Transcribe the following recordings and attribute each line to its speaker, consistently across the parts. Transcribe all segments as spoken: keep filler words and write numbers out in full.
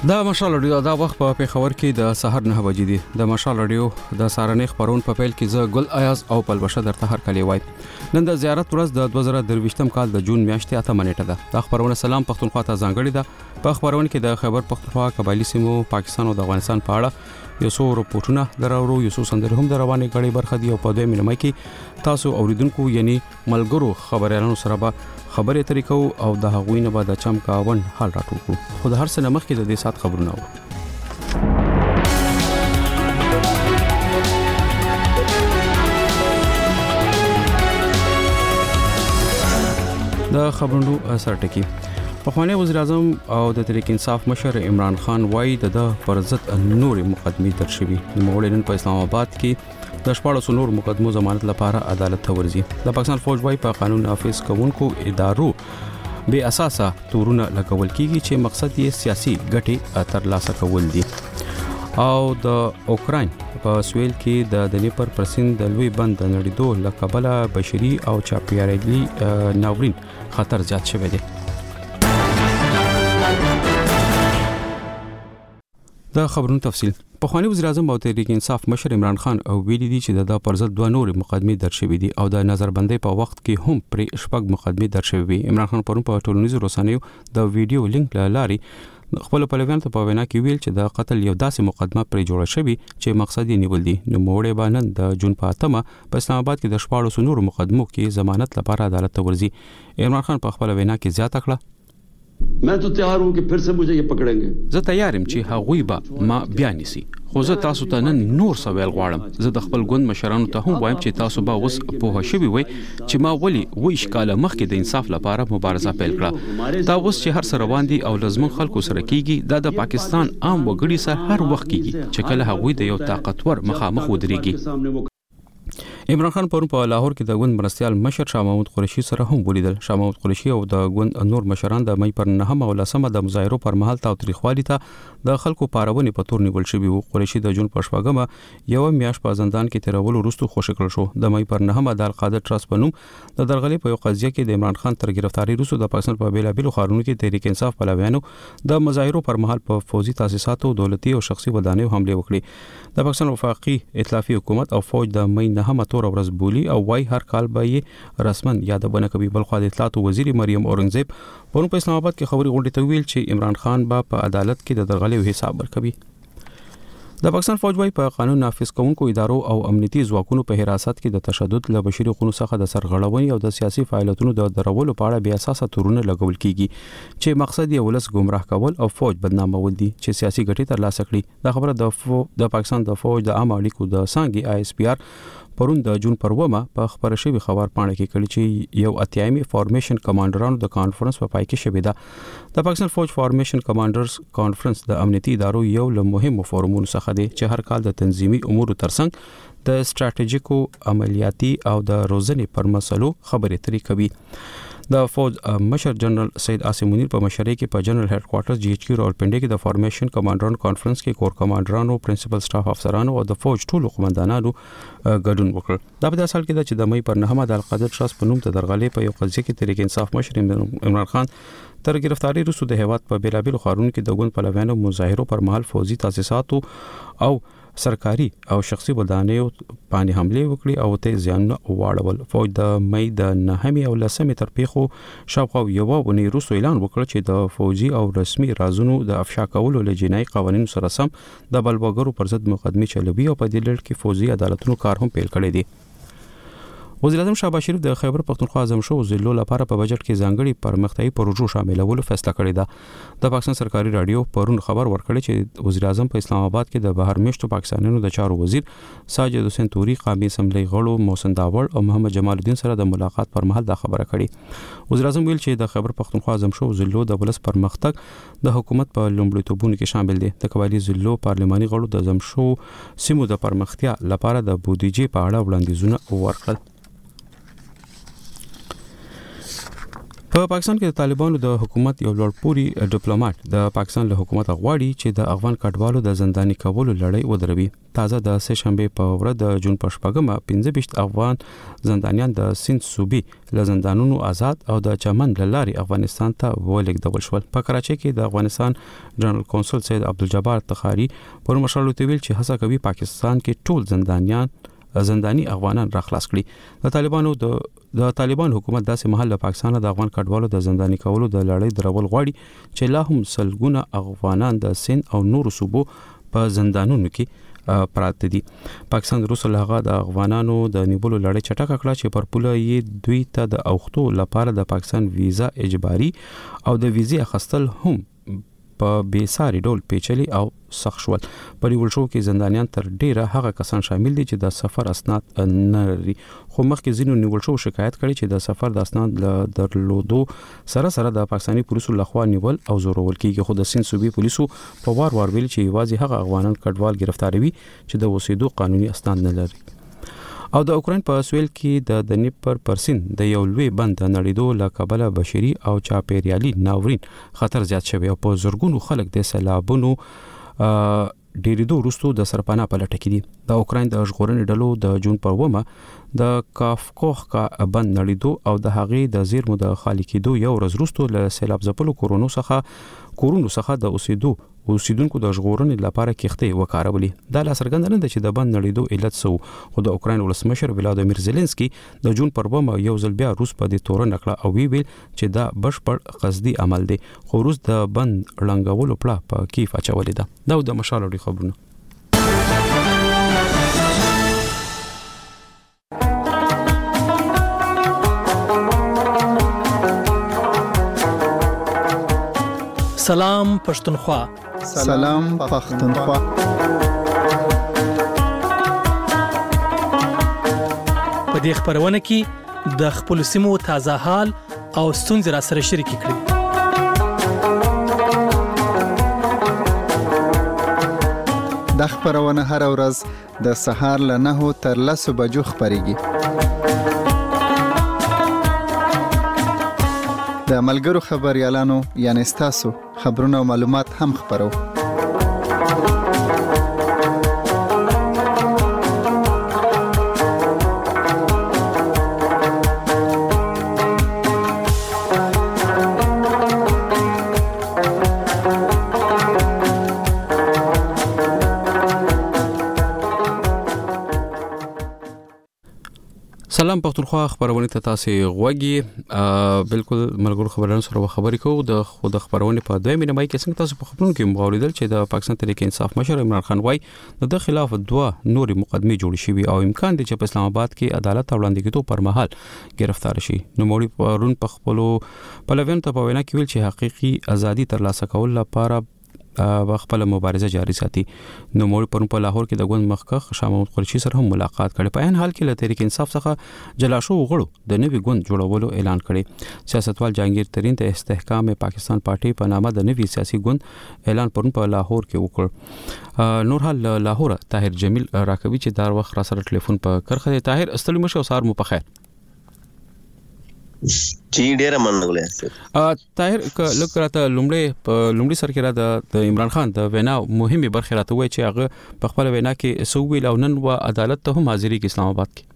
Speaker 1: دا مشال رادیو دا وخت په پیښور کې د سحر نه بجې دي. د مشال رادیو د سارنې خبرون په پیل کې زه ګل ایاز او پلوشه درته هر کلی وای. نن د زیارت ورځ د دوه زره درویشتم کال د جون میاشتې اته نیټه ده. د خبرونه سلام پښتونخوا ته ځانګړي ده. په خبرونه کې د خیبر پښتونخوا قبایلی سیمو پاکستان او د افغانستان په اړه یو څو رپورټونه درورو یو څو سندره هم د روانې غړي برخه دی او په دوی مینه کې تاسو اوریدونکو یعنی ملګرو خبريالانو سره به خبرې طریقو او د هغوی نه بعد چمکاون حال راټول کړو. خو د هر څه مخکې د دې سات خبرونه و. د خبرونو اثر ټکی پخوانی وزیر اعظم او د تحریک انصاف مشر عمران خان وایي د پر ضد نورې مقدمې در شوي. نوموړي نن په اسلام آباد کې د شپږ نور مقدمو ضمانت لپاره عدالت ته ورځي. د پاکستان فوج وایي په قانون نافذ کوونکو ادارو بے اساسه تورونه لګول کیږي چې مقصد یې سیاسي ګټې ترلاسه کول دي. او د اوکراین په سویل کې د دنیپر پر سیند د لوی بند د نړیدو لکبله بشري او چاپیریالي ناورین خطر زیات شوی دی. د خبرونو تفصیل پخوانی وزیر اعظم او تحریک انصاف مشر عمران خان او ویلي دي چې د پر ضد دوه نور مقدمې در شوي دي او د نظربندۍ په وخت کې هم پر شپږ مقدمې در شوي. عمران خان پرون په ټولنیزو رسنیو د ویډیو لینک لاري خپل پلویانو ته په وینا کې ویل چې د قتل یو داسې مقدمه پر جوړه شوی چې مقصد یې نیول دي. نو موړې باندې د جون په اتمه په اسلام آباد کې د شپږ نور مقدمو کې ضمانت لپاره عدالت ته ورځي. عمران خان په خپل وینا کې زیاته کړه
Speaker 2: मैं तो तैयार हूं कि फिर से मुझे ये पकड़ेंगे.
Speaker 1: زه تیار یم چې هغوی به ما بیان نسی. خو زه تاسو ته نن نور سوال غواړم. زه د خپل ګوند مشرانو ته هم وایم چې تاسو به اوس په شوي وي چې ما ولي ویش کاله مخکې د انصاف لپاره مبارزه پیل کړه. دا اوس چې هر څه روان دي او لازم خلکو سره کیږي دا د پاکستان عام وګړي سره هر وخت کیږي چې کله هغوی د یو طاقتور مخامخ ودرېږي. عمران خان پرون په لاهور کې د ګوند مرستيال مشر شاه محمود قریشي سره هم ولیدل. شاه محمود قریشي او د ګوند نور مشران د مې پر نهم او لسمه د مظاهرو پر مهال تاوتریخوالي ته د خلکو پارونې په تور نیول شوی وو. قریشي د جون په شپږمه یو میاش په زندان کې تیرول وروسته خوشی کړل شو. د مې پر نهمه د القاعده ټرست په نوم د درغلي په یو قضیه کې د عمران خان تر گرفتاری وروسته د پاکستان په بیلابیلو ښارونو کې تحریک انصاف پلویانو د مظاهرو پر مهال په فوزي تاسیساتو دولتي او شخصي ودانیو حمله وکړي. د پاکستان وفاقي ائتلافي حکومت او فوج د مې نهمه تور ورځ بولی او وای هر کال به یې رسمن یادونه کوي. بل خو د اطلاعات وزیر مریم اورنګزیب پرون په اسلام آباد کې خبري غونډه ته ویل چې عمران خان به په عدالت کې د درغلي حساب ورکوي. د پاکستان فوج وای په قانون نافذ کوونکو ادارو او امنیتي ځواکونو په حراست کې د تشدد له بشري حقوقو څخه د سرغړونې او د سیاسي فعالیتونو د درولو په اړه بیا اساسه تورونه لګول کیږي چې مقصد یې ولس گمراه کول او فوج بدنامول دي چې سیاسي ګټې ترلاسه کړي. دا خبره د فو... د پاکستان د فوج د عام اړیکو د څنګه آی اس پی آر پرون د جون پر ومه په خبره شوی خبر پاڼه کې کړي چې یو اتیایمي فارمیشن کمانډرانو د کانفرنس په پای کې شوی ده. د پاکستان فوج فارمیشن کمانډرز کانفرنس د امنیتي ادارو یو له مهمو فورمونو څخه دی چې هر کال د تنظیمي امورو ترڅنګ د استراتیژیکو عملیاتي او د روزنې پر مسلو خبرې اترې کوي. د فوج مشر جنرال سید عاصم منیر په مشرۍ کې په جنرال هډ کوارټرز جی ایچ کیو راولپنډي کې د فارمیشن کمانډرانو کانفرنس کې کور کمانډرانو پرنسپل سټاف افسرانو او د فوج ټولو قومندانانو ګډون وکړ. دا په داسې حال کې چې د مې پر نهمه د القاعده ټرست په نوم د درغلي په یو قضیه کې تحریک انصاف مشر عمران خان تر گرفتاری وروسته د هیواد په بیلابیلو ښارونو کې د ګوند پلویانو مظاهرو پر مهال فوزي تاسیساتو او سرکاري او شخصي ودانیو باندې حمله وکړي او ته ځان واړول. فوج د مې د نهمې او لسمې تر پیښو شاوخوا یو ونی روسو اعلان وکړ چې د فوجي او رسمي رازونو د افشا کولو له جنایي قوانینو سره سم د بلوګرو پر ضد مقدمه چلوي او په دې لړ کې فوجي عدالتونو کار هم پیل کړی دی. وزیر اعظم شهباز شریف د خیبر پښتونخوا اعظم شو ضلعو لپاره په بجټ کې ځانګړي پرمختیايي پروژو شاملولو فیصله کړې ده. د پاکستان سرکاري رادیو پرون خبر ورکړی چې وزیر اعظم په اسلام آباد کې د بهر میشتو پاکستانیانو د چارو وزیر ساجد حسین توري، قومي اسمبلی غړو محسن داوړ او محمد جمال الدین سره د ملاقات پر مهال دا خبره کړې. وزیر اعظم ویل چې د خیبر پښتونخوا اعظم شو ضلعو د ولس پرمختګ د حکومت په لومړیتوبونو کې شامل دي. د قبایلی ضلعو پارلماني غړو د اعظم شو سیمو د پرمختیا لپاره د بودیجې په اړه وړاندیزونه ورکړل. په پاکستان کې د طالبانو د حکومت یو لوړپوړي ډیپلوماټ د پاکستان له حکومت غواړي چې د افغان کډوالو د زنداني کولو لړۍ ودروي. تازه د سه شنبه په ورځ د جون په شپږمه پنځه ویشت افغان زندانیان د سند صوبې له زندانونو آزاد او د چمن لاري افغانستان ته ولېږدول شول. په کراچۍ کې د افغانستان جنرال کونسل سید عبدالجبار تخاری پر مشرلو ویل چې هڅه کوي پاکستان کې ټول زندانیان زنداني افغانان را خلاص کړي. د طالبانو د د طالبان حکومت داسې محل له پاکستان د افغان کډوالو د زنداني کولو د لړۍ درول غواړي چې لا هم سلګونه افغانان د سند او نورو صوبو په زندانونو کې پراته دي. پاکستان روسو لغه د افغانانو د نیولو لړۍ چټکه کړه چې پر پوله یې دوی ته د اوختو لپاره د پاکستان ویزا اجباري او د ویزې اخیستل هم په بیساري ډول پیچلي او سخت شول. په نیول شو کې زندانیان تر ډیره هغه کسان شامل دي چې د سفر اسناد نه لري، خو مخکې ځینو نیول شو شکایت کړي چې د سفر د اسناد له درلودو سره سره د پاکستاني پولیسو لخوا نیول او زورول کیږي. خو د سند صوبې پولیسو په وار وار ویل چې یوازې هغه افغانان کډوال گرفتاروي چې د اوسېدو قانوني اسناد نه لري. او د اوکراین په سویل کې د دنیپر پرسین د یو لوی بند نړیدو له کبله بشري او چاپیریالي ناورین خطر زیات شوی او په زورګونو خلک د سیلابونو ډیریدو وروسته د سرپناه په لټه کې دي. د اوکراین د ژغورنې ډلو د جون پر اوومه د کافکوخ کا بند نړیدو او د هغې د زیرمو د خالي کېدو یو ورځ وروسته له سیلاب ځپلو کورونو څخه کورونو څخه د اوسېدو اوسیدونکو د ژغورنې لپاره کښتۍ وکارولې. دا لا څرګنده نه ده چې د بند نړیدو علت څه و، خو د اوکراین ولسمشر ولادیمیر زيلنسکي د جون پر اوومه یو ځل بیا روس په دې تورن کړه او وی ویل چې دا بشپړ قصدي عمل دی، خو روس د بند ړنګولو پړه په کیف اچولې ده. دا د مشالو خبرونه.
Speaker 3: سلام پښتونخوا.
Speaker 4: سلام پښتونخوا.
Speaker 3: په دې خبرونه کې د خپل سیمو تازه حال او ستونزې را سره شریک کړئ.
Speaker 4: د خبرونه هر ورځ د سهار له نهو تر لسو بجو خبريږي. د ملګرو خبريالانو یعنی تاسو خبرونه او معلومات هم خبرو.
Speaker 1: سلام پښتونخوا خبرونه ته تاسو غوږی بالکل ملګرو خبرونه سره خبرې کوو. د خود خبرونه په دوه مینه مای کې څنګه تاسو په خبرونو کې مغولیدل چې د پاکستان تحریک انصاف مشر عمران خان وای د خلاف دوه نوري مقدمه جوړ شوی او امکان دی چې په اسلام آباد کې عدالت وړاندې کېدو پر مهال گرفتار شي. نو مولوی پرون په خپل پلوین ته په وینا کې ویل چې حقيقي ازادي ترلاسه کول لپاره خپل مبارزه جاری ساتي. نو مور پرون په لاهور کې د ګوند مخکخ شاه محمود قریشي سره هم ملاقات کړي. په ان حال کې له تحریک انصاف څخه جلا شو غړو د نوي ګوند جوړولو اعلان کړي. سیاستوال جهانگیر ترین ته استحکام پاکستان پارټي په نامه د نوي سیاسي ګوند اعلان پرون په لاهور کې وکړ. نور حال لاهور طاهر جمیل راکوي چې دار وخت را سره ټلیفون په کرخه دی. طاهر استلم شو سار مو په خیر.
Speaker 5: چی ډیره منغله
Speaker 1: ا طاهر لکه راته لومړی په لومړی سر کې را د عمران خان د وینا مهمه برخه راته وای چې هغه په خپل وینا کې سوویل او نن و عدالت ته هم حاضری کې اسلام آباد کې.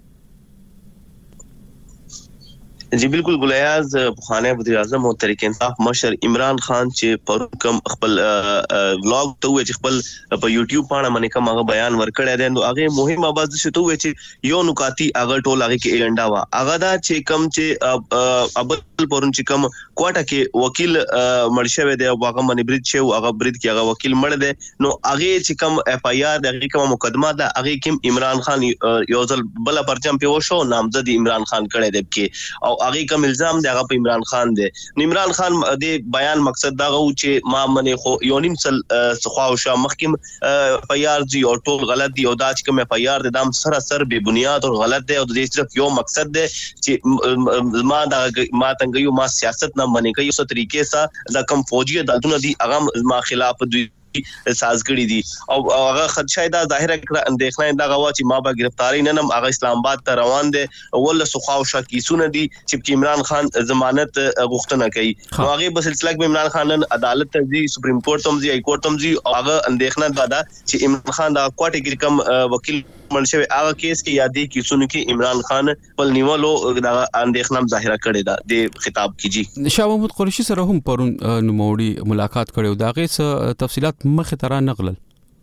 Speaker 5: جی بالکل ګلیاز خانه وزیر اعظم او تحریک انصاف مشر عمران خان چې پر کوم خپل ولاګ ته وی چې خپل په یوټیوب باندې باندې کوم هغه بیان ورکړی دی نو هغه مهمه आवाज شته وی چې یو نکاتی هغه ټول هغه کې ایجنډا وا هغه دا چې کوم چې ابل پرون چې کوم کوټه کې وکیل مرشوي دی او هغه باندې برید شو هغه برید کې هغه وکیل مړ دی نو هغه چې کوم اف ای آر دغه کوم مقدمه ده هغه کوم عمران خان یو ځل بل پرچم په وشو نامزد عمران خان کړی دی کې او هغه کوم الزام دی هغه په عمران خان دی. عمران خان د بیان مقصد دا و چې ما منه خو یو نیم سل څخه او شا محکم پیار دی او ټول غلط دی او دا چې کوم پیار د دام سراسر بے بنیاد او غلط دی او د صرف یو مقصد دی چې ما دا ما څنګه یو ما سیاست نه منې کوي یو طریقې سره د کم فوجي عدالتونو دی هغه ما خلاف دوی ساز کړی دي او هغه خدشه دا ظاهر کړه اندېښنه دا غوا چې ما به گرفتاری نه نم هغه اسلام آباد ته روان دي ول سخاو شکیسونه دي چې عمران خان ضمانت غوښتنه کوي نو هغه په سلسله کې عمران خان عدالت ته ځي سپریم کورټ ته ځي های کورټ ته ځي او هغه اندېښنه دا چې عمران خان دا کوټه کې کوم وکیل منشوي هغه کیس کې یادې کیسونه کې عمران خان په نیولو دا اندېښنه ظاهر کړې ده د خطاب کیږي
Speaker 1: شاه محمود قریشي سره هم پرون نوموړي ملاقات کړو دا غي تفصيلات مخه ترا نقلل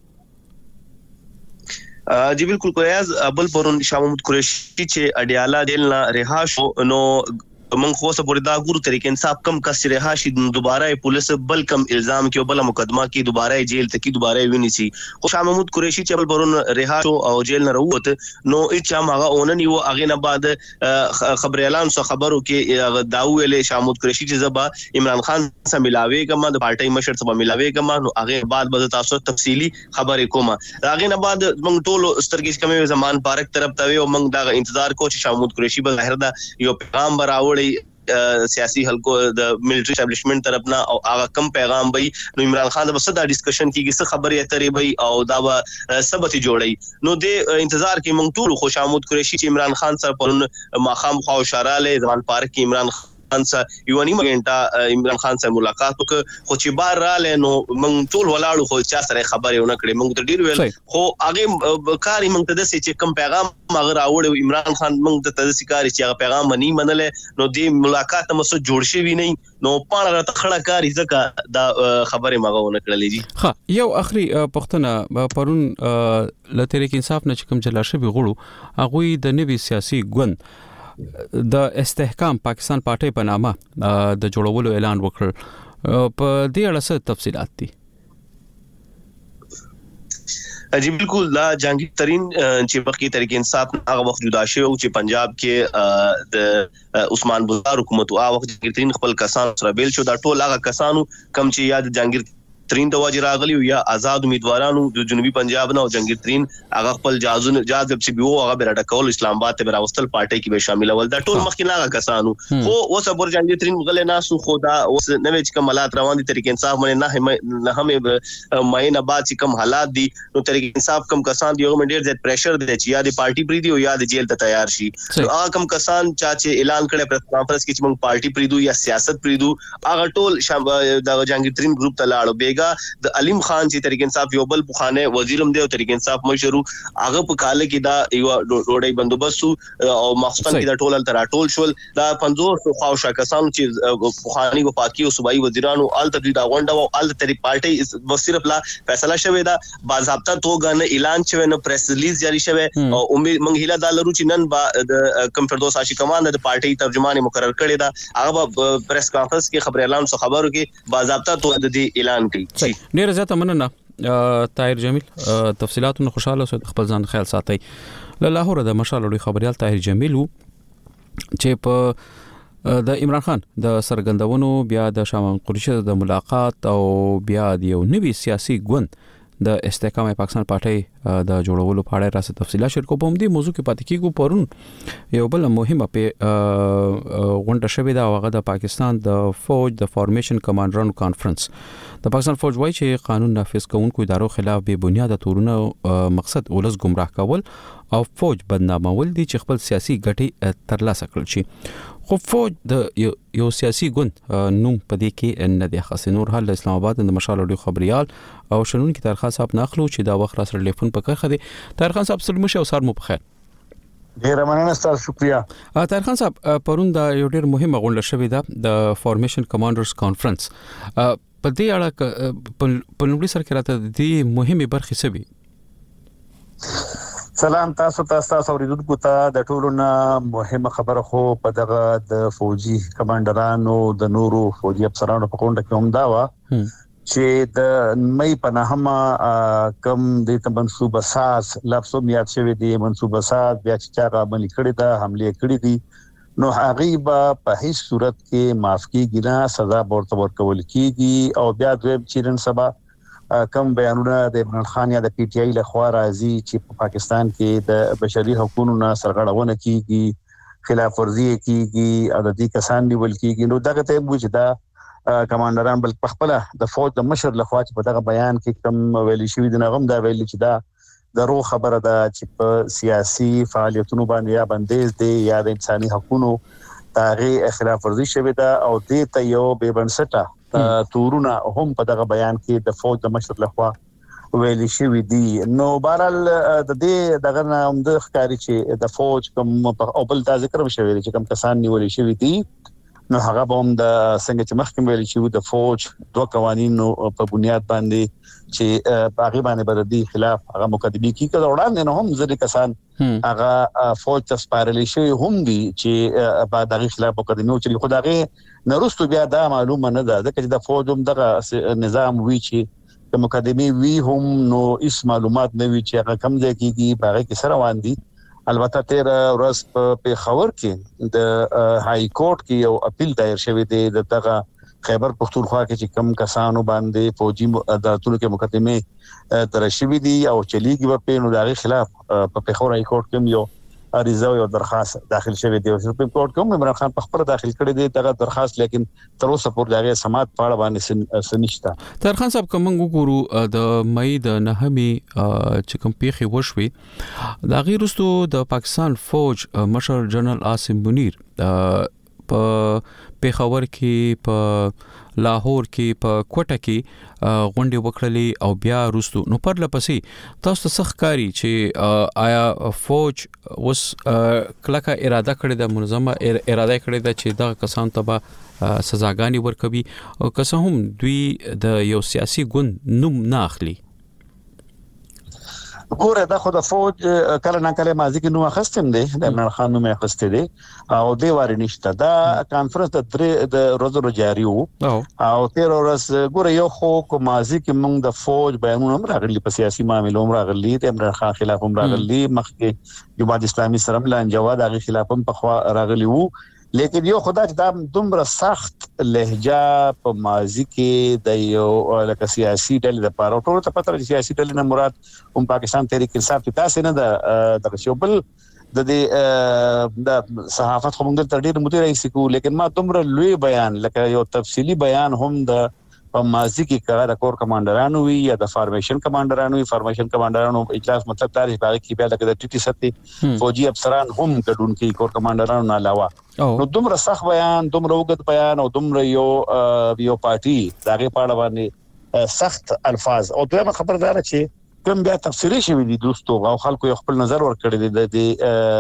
Speaker 5: جی بالکل کویاز ابل پرون شاه محمود قریشي چې اډیالا جیل نه رها شو نو من خو سره دا ګورو طریقې انصاف کم کس رها شي دوباره پولیس بل کم الزام کې بل مقدمه کې دوباره جیل ته کې دوباره ویني سي خو شاه محمود قریشي چې بل پرون رها شو او جیل نه وروته نو اچا ماغه اونن یو اغه نه بعد خبر اعلان سو خبرو کې داو ویلې شاه محمود قریشي چې زبا عمران خان سره ملاوي کما د پارټي مشر سره ملاوي کما نو اغه بعد به تاسو تفصيلي خبرې کوم اغه نه بعد موږ ټول سترګې کمې زمان پارک طرف ته او موږ دا انتظار کو چې شاه محمود قریشي به ظاهر دا یو پیغام براوړي سیاسي حلقو د ملټری اسټابلیشمنت طرفنا او هغه کم پیغام وي نو عمران خان د وسدا ډیسکشن کیږي څه خبرې اترې وي او دا به سبت جوړي نو د انتظار کې موږ ټول خو شاه محمود قریشي چې عمران خان سره په ماخام خو اشاره له ځوان پارک کې عمران خان سره یو نیمه غنټه عمران خان سره ملاقات وکړ خو چې بار را لنو موږ ټول ولاړو خو چا سره خبرې ونه کړې موږ ته ډیر ویل خو هغه کاری موږ ته د چې کم پیغام مغه راوړ عمران خان موږ ته د سکاري چې هغه پیغام منی منل نو د ملاقات مو سره جوړ شي وی نه نو پاره راته خړه کاری ځکه دا خبره مغه ونه کړلې دي
Speaker 1: ها یو اخري پښتنه پرون ل تحریک انصاف نه کوم جلا شوی غړو هغه د نوي سیاسي ګوند د استحکام پاکستان پارټي په نامه د جوړولو اعلان وکړ په دې اړه څه تفصيلات دي
Speaker 5: جی بالکل لا جهانگیر ترین چې بقي طریق انصاف هغه وخت جدا شو چې پنجاب کې د عثمان بزار حکومت او هغه جهانگیر ترین خپل کسان سره بیل شو دا ټول هغه کسانو کم چې یاد جهانگیر ترین د واجر راغلی یا آزاد امیدوارانو د جنوبي پنجاب نه او جهانگیر ترین هغه خپل جازون جاذب چې بيو هغه بیرته کول اسلام آباد ته راوستل پارټي کې به شامل ول دا ټول مخکې هغه کسانو خو اوس ابور جهانگیر ترین غل نه سو خدا اوس نوې چې کمالات روان دي طریق انصاف باندې نه هم مې نه بعد چې کم حالات دي نو طریق انصاف کم کسان دی یو منډیر زیات پریشر دی چې یا د پارټي پری دی او یا د جیل ته تیار شي هغه کم کسان چې اعلان کړي پریس کانفرنس کې چې موږ پارټي پری دو یا سیاست پری دو هغه ټول د جهانگیر ترین گروپ ته لاړو بیګا د علیم خان چې طریق انصاف یو بل بخانه وزیرم دی او طریق انصاف مشرو هغه په کال کې دا یو ډوډۍ بندوبست او مخصوصا کې دا ټول تر ټول شول دا پنځوس خواوشه کسانو چې بخانی او پاکي او صوبایي وزیرانو ال تدوی دا غونډه او ال تری پارټي صرف لا فیصله شوه دا باضابطه توګه نه اعلان شوه نو پریس ریلیز جاری شوه او امید موږ هیله دا لرو چې نن با د کم فردوس عاشق کمان د پارټي ترجمان مقرر کړی دا هغه پریس کانفرنس کې خبر اعلان سو خبرو کې باضابطه توګه د اعلان کړي
Speaker 1: ډیر زیاته مننه طاهر جمیل تفصيلاتونه خوشاله اوسئ خپل ځان خیال ساتئ له لاهور د مشال لوی خبريال طاهر جمیل چې په د عمران خان د سرګندونو بیا د شاه محمود قریشي د ملاقات او بیا د یو نوي سیاسي ګوند د استحکام پاکستان پارټي د جوړولو په اړه راځي تفصيلات شریکو په دې موضوع کې پاتې کیږو پرون یو بل مهمه په غونډه شوې ده هغه د پاکستان د فوج د فارمیشن کمانډرانو کانفرنس د پاکستان فوج وایي چې قانون نافذ کوونکو ادارو خلاف بے بنیاد تورونه مقصد ولس گمراه کول او فوج بدنامول دي چې خپل سیاسي ګټي ترلاسه کړي شي خو فوج د یو سیاسي ګوند نوم پدې کې نه دی خاص نور حال اسلام آباد د مشال لوی خبريال او شنون کې تاریخ صاحب ناخلو چې دا وخت را سره ټلیفون پکړ خدي تاریخ صاحب سلام شه او سار مو بخیر
Speaker 6: ډیر مننه ستاسو شکریا
Speaker 1: تاریخ صاحب پرون دا یو ډیر مهمه غونډه شوې ده د فارمیشن کمانډرز کانفرنس په دې اړه په لومړي سر کې راته د مهمه برخې سوي
Speaker 6: سلام تاسو تاسو اوریدونکو ته د ټولو نه مهمه خبره خو په دغه د فوجي کمانډرانو د نورو فوجي افسرانو په غونډه کې هم دا و چې د مې په نهمه کم د منصوبه ساز لفظ میات شوی دی منصوبه ساز بیا چې چا باندې کړی دا حمله کړی دي نو هغه به په هیڅ صورت کې معاف کیږي نه سزا ورته ورکول کیږي او بیا د چیرن سبا کم بیانونه د عمران خان یا د پی ټی آی له خوا راځي چې په پاکستان کې د بشري حقوقو نه سرغړونه کیږي خلاف ورزي کیږي او د دې کسان نیول کیږي نو دغه ته موږ دا کمانډران بل خپل د فوج د مشر لخوا چې په دغه بیان کې کوم ویلي شوی د نغم دا ویلي چې دا درو خبره ده چې په سیاسي فعالیتونو باندې یا بندیز دي یا د انساني حقوقو تاغي خلاف ورزي شوی ده او د ته یو به بنسټه تورونه هم په دغه بیان کې د فوج د مشر لخوا ویلي شوی دي. نو بهرال د دې دغه هم د ښکاری چې د فوج کوم او بل د ذکر شوی چې کوم کسان نیولې شوی دي نو هغه به هم د څنګه چې مخکې ویل شوی د فوج دوه قوانینو په بنیاد باندې چې باغی باندې بردي خلاف هغه مقدمه کی کړه وړاندې نه هم ځکه کسان هغه فوج ته سپارل شي هم دي چې په دغه خلاف مقدمه چې خدای نه رستو بیا دا معلومه نه ده ځکه چې د فوج هم دغه نظام وی چې د مقدمه وی هم نو هیڅ معلومات نه وی چې هغه کم ځای کېږي باغی کې سره وان دي. البته تیر ورځ په پیښور کې د های کورټ کې یو اپیل دایر شوی دی د دغه خیبر پختونخوا کې چې کم کسانو باندې فوجي عدالتونو کې مقدمه تر شوی دي او چلیږي په نو دغه خلاف په پیښور های کورټ کې یو عریضه او درخواست داخل شوی دی او سپریم کورټ کوم عمران خان په خبره داخل کړی دی دغه درخواست لیکن تر اوسه پورې دغه سماعت پاړه باندې سنشتا.
Speaker 1: تر خان صاحب کوم وګورو د مې د نهمي چې کوم پیښې وشوي دا غیر واستو د پاکستان فوج مشر جنرال عاصم منیر په پیښور کې په لاهور کې په کوټه کې غونډه وکړلې او بیا روستو نو پر لپسې تاسو ته سخکاری چې آیا فوج اوس کلکه اراده کړې ده منظمه اراده کړې ده چې دا کسان ته به سزاګانی ورکوي او که څه هم دوی د یو سیاسي ګوند نوم نه اخلي.
Speaker 6: ګوره دا خو د فوج کله نه کله مازی کې نو اخستم دي د عمران خان نو مې اخسته دي او دی واری نشته دا کانفرنس د درې د روزو جاری وو او تیر ورځ ګوره یو خو کو مازی کې موږ د فوج بیانونه هم راغلي په سیاسي معاملو هم راغلي د عمران خان خلاف هم راغلي مخکې جماعت اسلامي سره ملان جواد هغه خلاف هم په راغلي وو لیکن یو خدای چې دا دومره سخت لهجه په ماضی کې د یو لکه سیاسي ډلې د پاره ټول ته پتر سیاسي ډلې نه مراد هم پاکستان تحریک انصاف ته تاسو نه د د شوبل د دې د صحافت خو موږ تر ډیر مدیر رئیس کو لیکن ما دومره لوی بیان لکه یو تفصیلی بیان هم د په ماضی کې کړه د کور کمانډرانو وی یا د فارمیشن کمانډرانو وی فارمیشن کمانډرانو اجلاس مطلب تاریخ باندې کې بیا لکه د ټي ټي سطح فوجي افسران هم ګډون کې کور کمانډرانو نه علاوه نو دومره سخت بیان دومره وګت بیان او دومره یو یو پارټي دغه پاړه باندې سخت الفاظ او دویمه خبردار چې کوم بیا تفصیلی شوی دي دوستو او خلکو یو خپل نظر ورکړی دی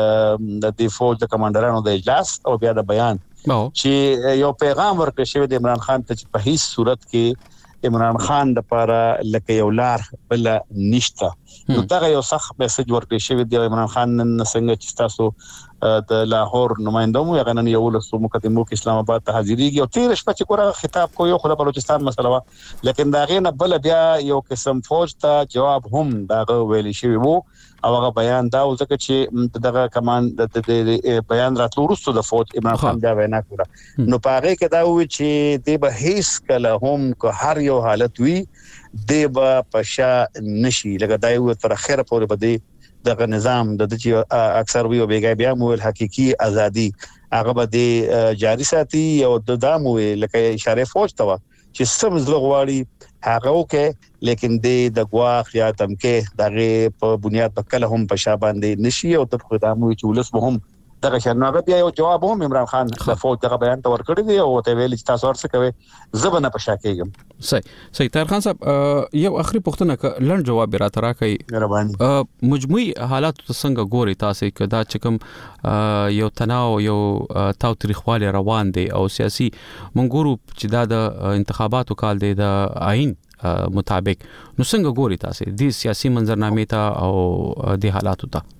Speaker 6: د د فوج د کمانډرانو د اجلاس او بیا د بیان چې یو پیغام ورکړ شوی د عمران خان ته چې په هیڅ صورت کې عمران خان د لپاره لکه یو لار بل نشته نو دا یو سخت میسج ورکړ شوی دی عمران خان نن څنګه چې تاسو د لاهور نمائنده مو یغنن یو لسو مقدمو کې اسلام آباد ته حاضرېږي او تیر شپه چې ګوره خطاب کو یو خو د بلوچستان مسله وا لیکن دا غینه بل بیا یو قسم فوج ته جواب هم دا ویل شوی وو او هغه بیان دا ځکه چې دغه کمان د بیان راتلو وروسته د فوج عمران خان دا وینا کړه نو پاره کې دا وی چې د به هیڅ کله هم کو هر یو حالت وی د به پشا نشي لکه دا یو تر اخره پورې بده دغه نظام د چې اکثر وی او بیګا بیا مو حقيقي ازادي هغه به جاری ساتي او د دامو لکه اشاره فوج ته چې سم زلغواړي هغه وکي لیکن د غواخ یا تمکه دغه په بنیاد په کله هم په شاباندې نشي او تر خدامو چې ولس به هم دغه شنو بیا یو جواب هم عمران خان د فوج دغه بیان ته ورکړی دی او ته ویل چې تاسو ورڅ کوي زبنه په شاکېږم
Speaker 1: صحیح صحیح تر خان صاحب یو اخري پوښتنه ک لړ جواب را ترا کوي مهرباني مجموعي حالات څنګه ګوري تاسو کدا چې کوم یو تناو یو تاو تاریخواله روان دي او سیاسي منګورو چې دا د انتخاباتو کال دی د آئین مطابق نو څنګه ګوري تاسو د سیاسي منظرنامې ته او د حالاتو ته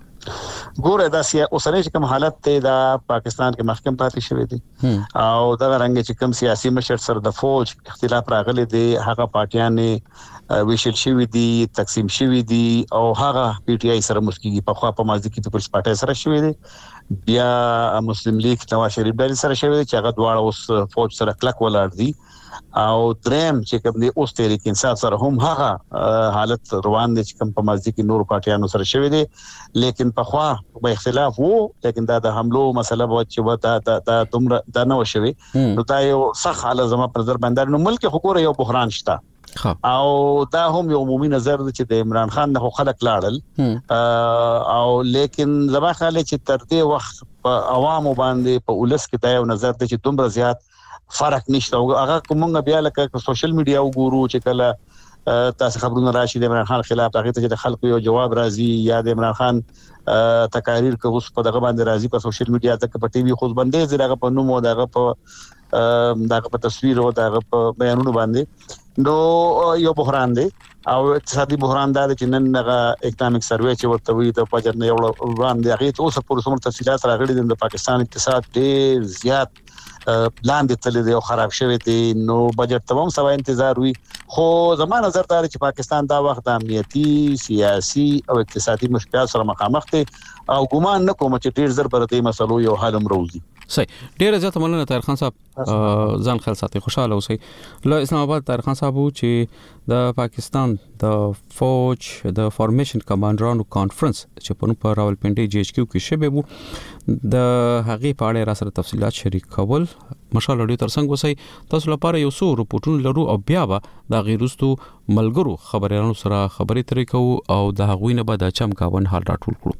Speaker 6: ګوره دا سیا اوسنۍ چې کوم حالت ته دا پاکستان کې محکم پاتې شوی دی او دا رنګ چې کوم سیاسي مشر سره د فوج اختلاف راغلی دی هغه پارټیانې ویشل شوی دي تقسیم شوی دي او هغه پی ټی آی سره مشکلي په خوا په مازی کې پیپلز پارټي سره شوی دي بیا مسلم لیگ نواز شریف ډلې سره شوی چې هغه دواړه اوس فوج سره کلک ولاړ دي او دریم چې کوم دی اوس تحریک انصاف سره هم هغه حالت روان دي چې کوم په مازی کې نور پارټیانو سره شوی دي لیکن په خوا به اختلاف وو لیکن دا د حملو مسله به چې وتا دا دومره دا نه وشوي نو دا یو صح حاله زما پر نظر باندې نو ملک حکومت یو بحران شته او دا هم یو عمومي نظر چې د عمران خان نه خلک لاړل او لیکن زما خیال چې تر دې وخت په عوامو باندې په ولس کې دا یو نظر دی چې دومره زیات فرق نشته او هغه کومه بیا لکه سوشل میډیا وګورو چې کله تاسو خبرونه راشي د عمران خان خلاف هغه ته د خلکو یو جواب راځي یا د عمران خان تقاریر کوي اوس په دغه باندې راځي په سوشل میډیا ته په ټي وي خو باندې زیاده په نوم او دغه په دغه په تصویر او دغه په بیانونو باندې نو یو بحران دی او اقتصادي بحران دا چې نن هغه اکونومیک سروې چې ورته وی د پاجر نه یو وړاندې هغه ته اوس پورې څومره تفصيلات راغلي دي د پاکستان اقتصاد ډېر زیات لاندې تللی دی او خراب شوی دی نو بجټ تمام سوا انتظار وي خو زموږ نظر دا چې پاکستان دا وخت د امنیتي سیاسي او اقتصادي مشکلات سره مخامخ دی او ګومان نه کوم چې ډېر زر پر دې مسلو یو حل امروزي
Speaker 1: صحیح ډیر زیات مننه طاهر خان صاحب ځان خیال ساتي خوشاله اوسئ له اسلام آباد طاهر خان صاحب چې د پاکستان د فوج د فارمیشن کمانډرانو کانفرنس چې په نوم په راولپنډي جی ایچ کیو کې شوی وو د هغې په اړه را سره تفصيلات شریک کول مشال اډیو ترڅنګ وسی تاسو لپاره یو څو رپورټونه لرو او بیا به د غیرستو ملګرو خبريالانو سره خبرې ترې کوو او د هغوی نه به د چمکاون حال راټول کړو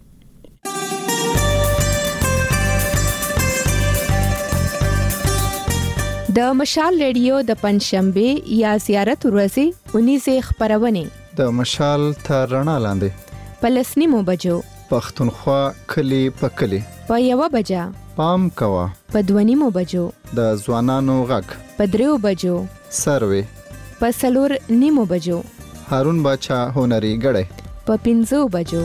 Speaker 7: د مشال ریډیو د پنځشنبه یا زیارت ورځې اونیزه خبرونه
Speaker 4: د مشال تر رڼا لاندې
Speaker 7: پلسنیمو بجو
Speaker 4: پښتونخوا کلی په کلی
Speaker 7: په یو بجا
Speaker 4: پام کوا
Speaker 7: په دونیمو بجو
Speaker 4: د ځوانانو غږ
Speaker 7: په دریو بجو
Speaker 4: سروي
Speaker 7: په سلور نیمو بجو
Speaker 4: هارون باچا هنري غړې
Speaker 7: په پنځو بجو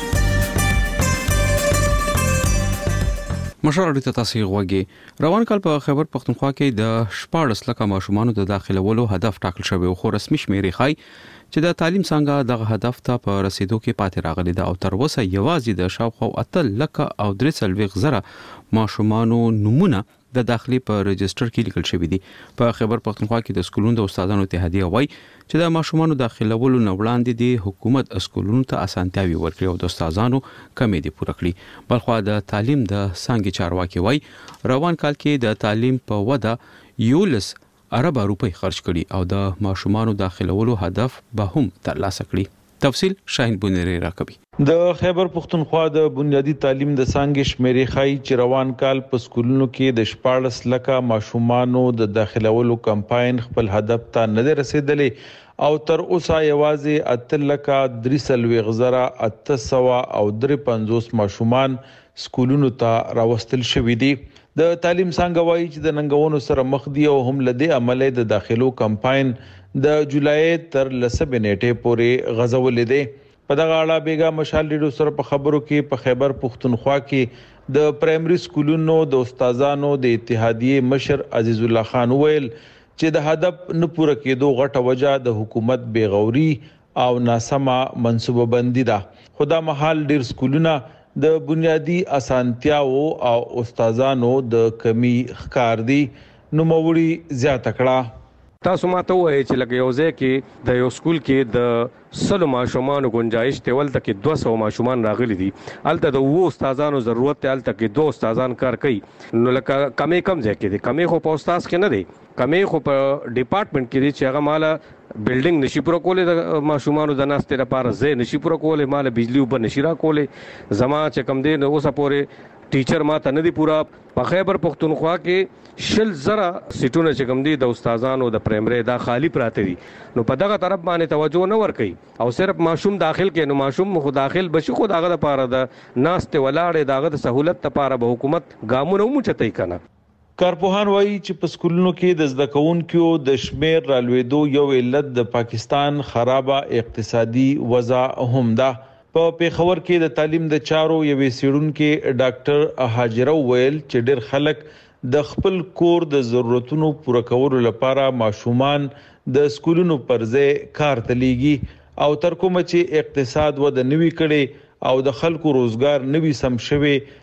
Speaker 1: مشال اډیو تاسو غوږی روان کال په خیبر پختونخوا کې د شپاړس لکه ماشومان د داخلولو هدف ټاکل شوی خو رسمي شمیرې ښایي چې د تعلیم څنګه دغه هدف ته په رسیدو کې پاتې راغلي ده او تر اوسه یوازې د شاوخوا اتل لکه او درې څلوېښت زره ماشومانو نمونه د داخلي په رجستر کې لیکل شوی دي په خیبر پختونخوا کې د سکولونو د استادانو اتحادیه وایي چې د ماشومانو داخلولو نه وړاندې د حکومت سکولونو ته اسانتیاوي ورکړي او د استادانو کمې دي پوره کړي بلخو د تعلیم د څنګه چارواکي وایي روان کال کې د تعلیم په وده یولس ارب روپۍ خرج کړي او د ماشومانو داخلولو هدف به هم ترلاسه کړي تفصیل شاهین بونری راکبي
Speaker 8: د خیبر پختونخوا د بنیادی تعلیم د څنګه شمیرې خای چې روان کال په سکولونو کې د شپاړس لکه ماشومانو د داخلولو کمپاین خپل هدف ته نه رسیدلې او تر اوسه یوازې اتل لکه درې څلوېښت زره اته سوه او درې پنځوس ماشومان سکولونو ته راوستل شوي دي د تعلیم څنګه وایي چې د ننګونو سره مخ دي او هم لدې عمله د داخلو کمپاین د جولای تر لسمې نیټې پورې غځولې دي په دغه اړه بیګا مشال ریډیو سره په خبرو کې په خیبر پختونخوا کې د پرایمري سکولونو د استادانو د اتحادیه مشر عزیز الله خان ویل چې د هدف نه پوره کېدو غټه وجه د حکومت بیغوري او ناسمه منصوبه بندي ده خدا محل ډیر سکولونه د بنیادی اسانتیاو او استادانو د کمی ښکار دي نو موري زیاته کړه
Speaker 9: تاسو ماته وایي چې لکه یو ځای کې د یو سکول کې د سلو ماشومان گنجائش ته ولته کې دوه سوه ماشومان راغلي دي الته د وو استادانو ضرورت ته الته کې دوه استادان کار کوي نو لکه کمې کم ځای کې دي کمې خو په استاد کې نه دي کمې خو په ډپارټمنټ کې دي چې هغه مالا بلډینګ نشي پوره کولای د ماشومانو د ناستې لپاره ځای نشي پوره کولای مالا بجلی وب نشي را کولای زما چې کم دي نو اوسه پورې ټیچر ما ته نه دی پورا په خیبر پختونخوا کې شل زره سیټونه چې کوم دي د استادانو د پرایمري دا خالی پراته دي نو په دغه طرف باندې توجه نه ور کوي او صرف ماشوم داخل کې نو ماشوم خو داخل بشي خو داغه لپاره د ناشته ولاړې داغه د سہولت لپاره به حکومت ګامونه موچتای کنه
Speaker 8: کارپوهان وایي چې په سکولونو کې د زده کوونکو د شمیر رالوېدو یو علت د پاکستان خرابه اقتصادي وضع هم ده په پیښور کې د تعلیم د چارو یوې سیړونکو ډاکټر هاجره ویل چې ډېر خلک د خپل کور د ضرورتونو پوره کولو لپاره ماشومان د سکولونو پر ځای کار ته لیږي او تر کومه چې اقتصاد وده نوي کړي او د خلکو روزګار نوي سم شوي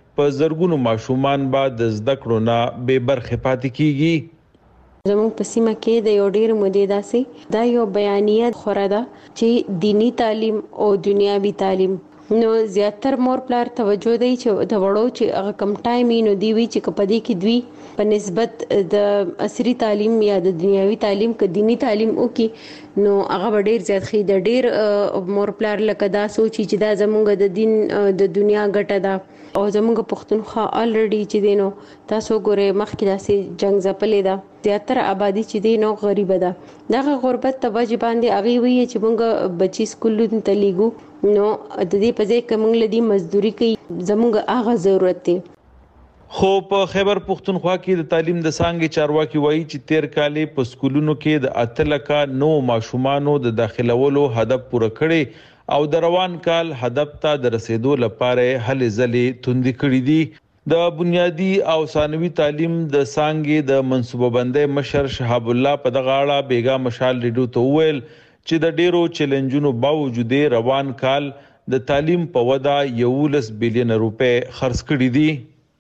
Speaker 8: په زرګونو ماشومان به د زده کړو نه بې برخې پاتې کیږي.
Speaker 10: زموږ په سیمه کې د یو ډیر مودې داسې دا یو بیانیه خوره ده چې دینی تعلیم او دنیاوی تعلیم نو زیاتر مور پلار توجه دی چې د وړو چې هغه کم ټایم نو دی وی چې کپدې کې دوی په نسبت د عصري تعلیم یا د دنیاوی تعلیم ک دینی تعلیم او کې نو هغه ډیر زیات خې د ډیر مور پلار لکه دا سوچي چې دا زموږ د دین د دنیا ګټه ده او زموږ پښتونخوا الریډي چې دینو تاسو ګوره مخکې داسې جنگ زپلې ده زیاتره آبادی چې دینو غریب ده دغه غربت ته وجه باندې اغي وی چې موږ بچی سکول ته لیګو نو د دې په ځای کې موږ لدی مزدوري کوي زموږ هغه ضرورت دی.
Speaker 8: خو په خیبر پختونخوا کې د تعلیم د څانګې چارواکي وایي چې تیر کالې په سکولونو کې د اتلکا نو ماشومانو د داخلولو هدف پوره کړي او د روان کال هدف ته د رسیدو لپاره هلې ځلې توندې کړې دي. د بنیادی او ثانوي تعلیم د څانګې د منصوبه بندۍ مشر شهاب الله په دغه اړه بیګا مشال ریډیو ته وویل چې د ډیرو چیلنجونو باوجود روان کال د تعلیم په ودا یولس بلین روپے خرڅ کړي دي.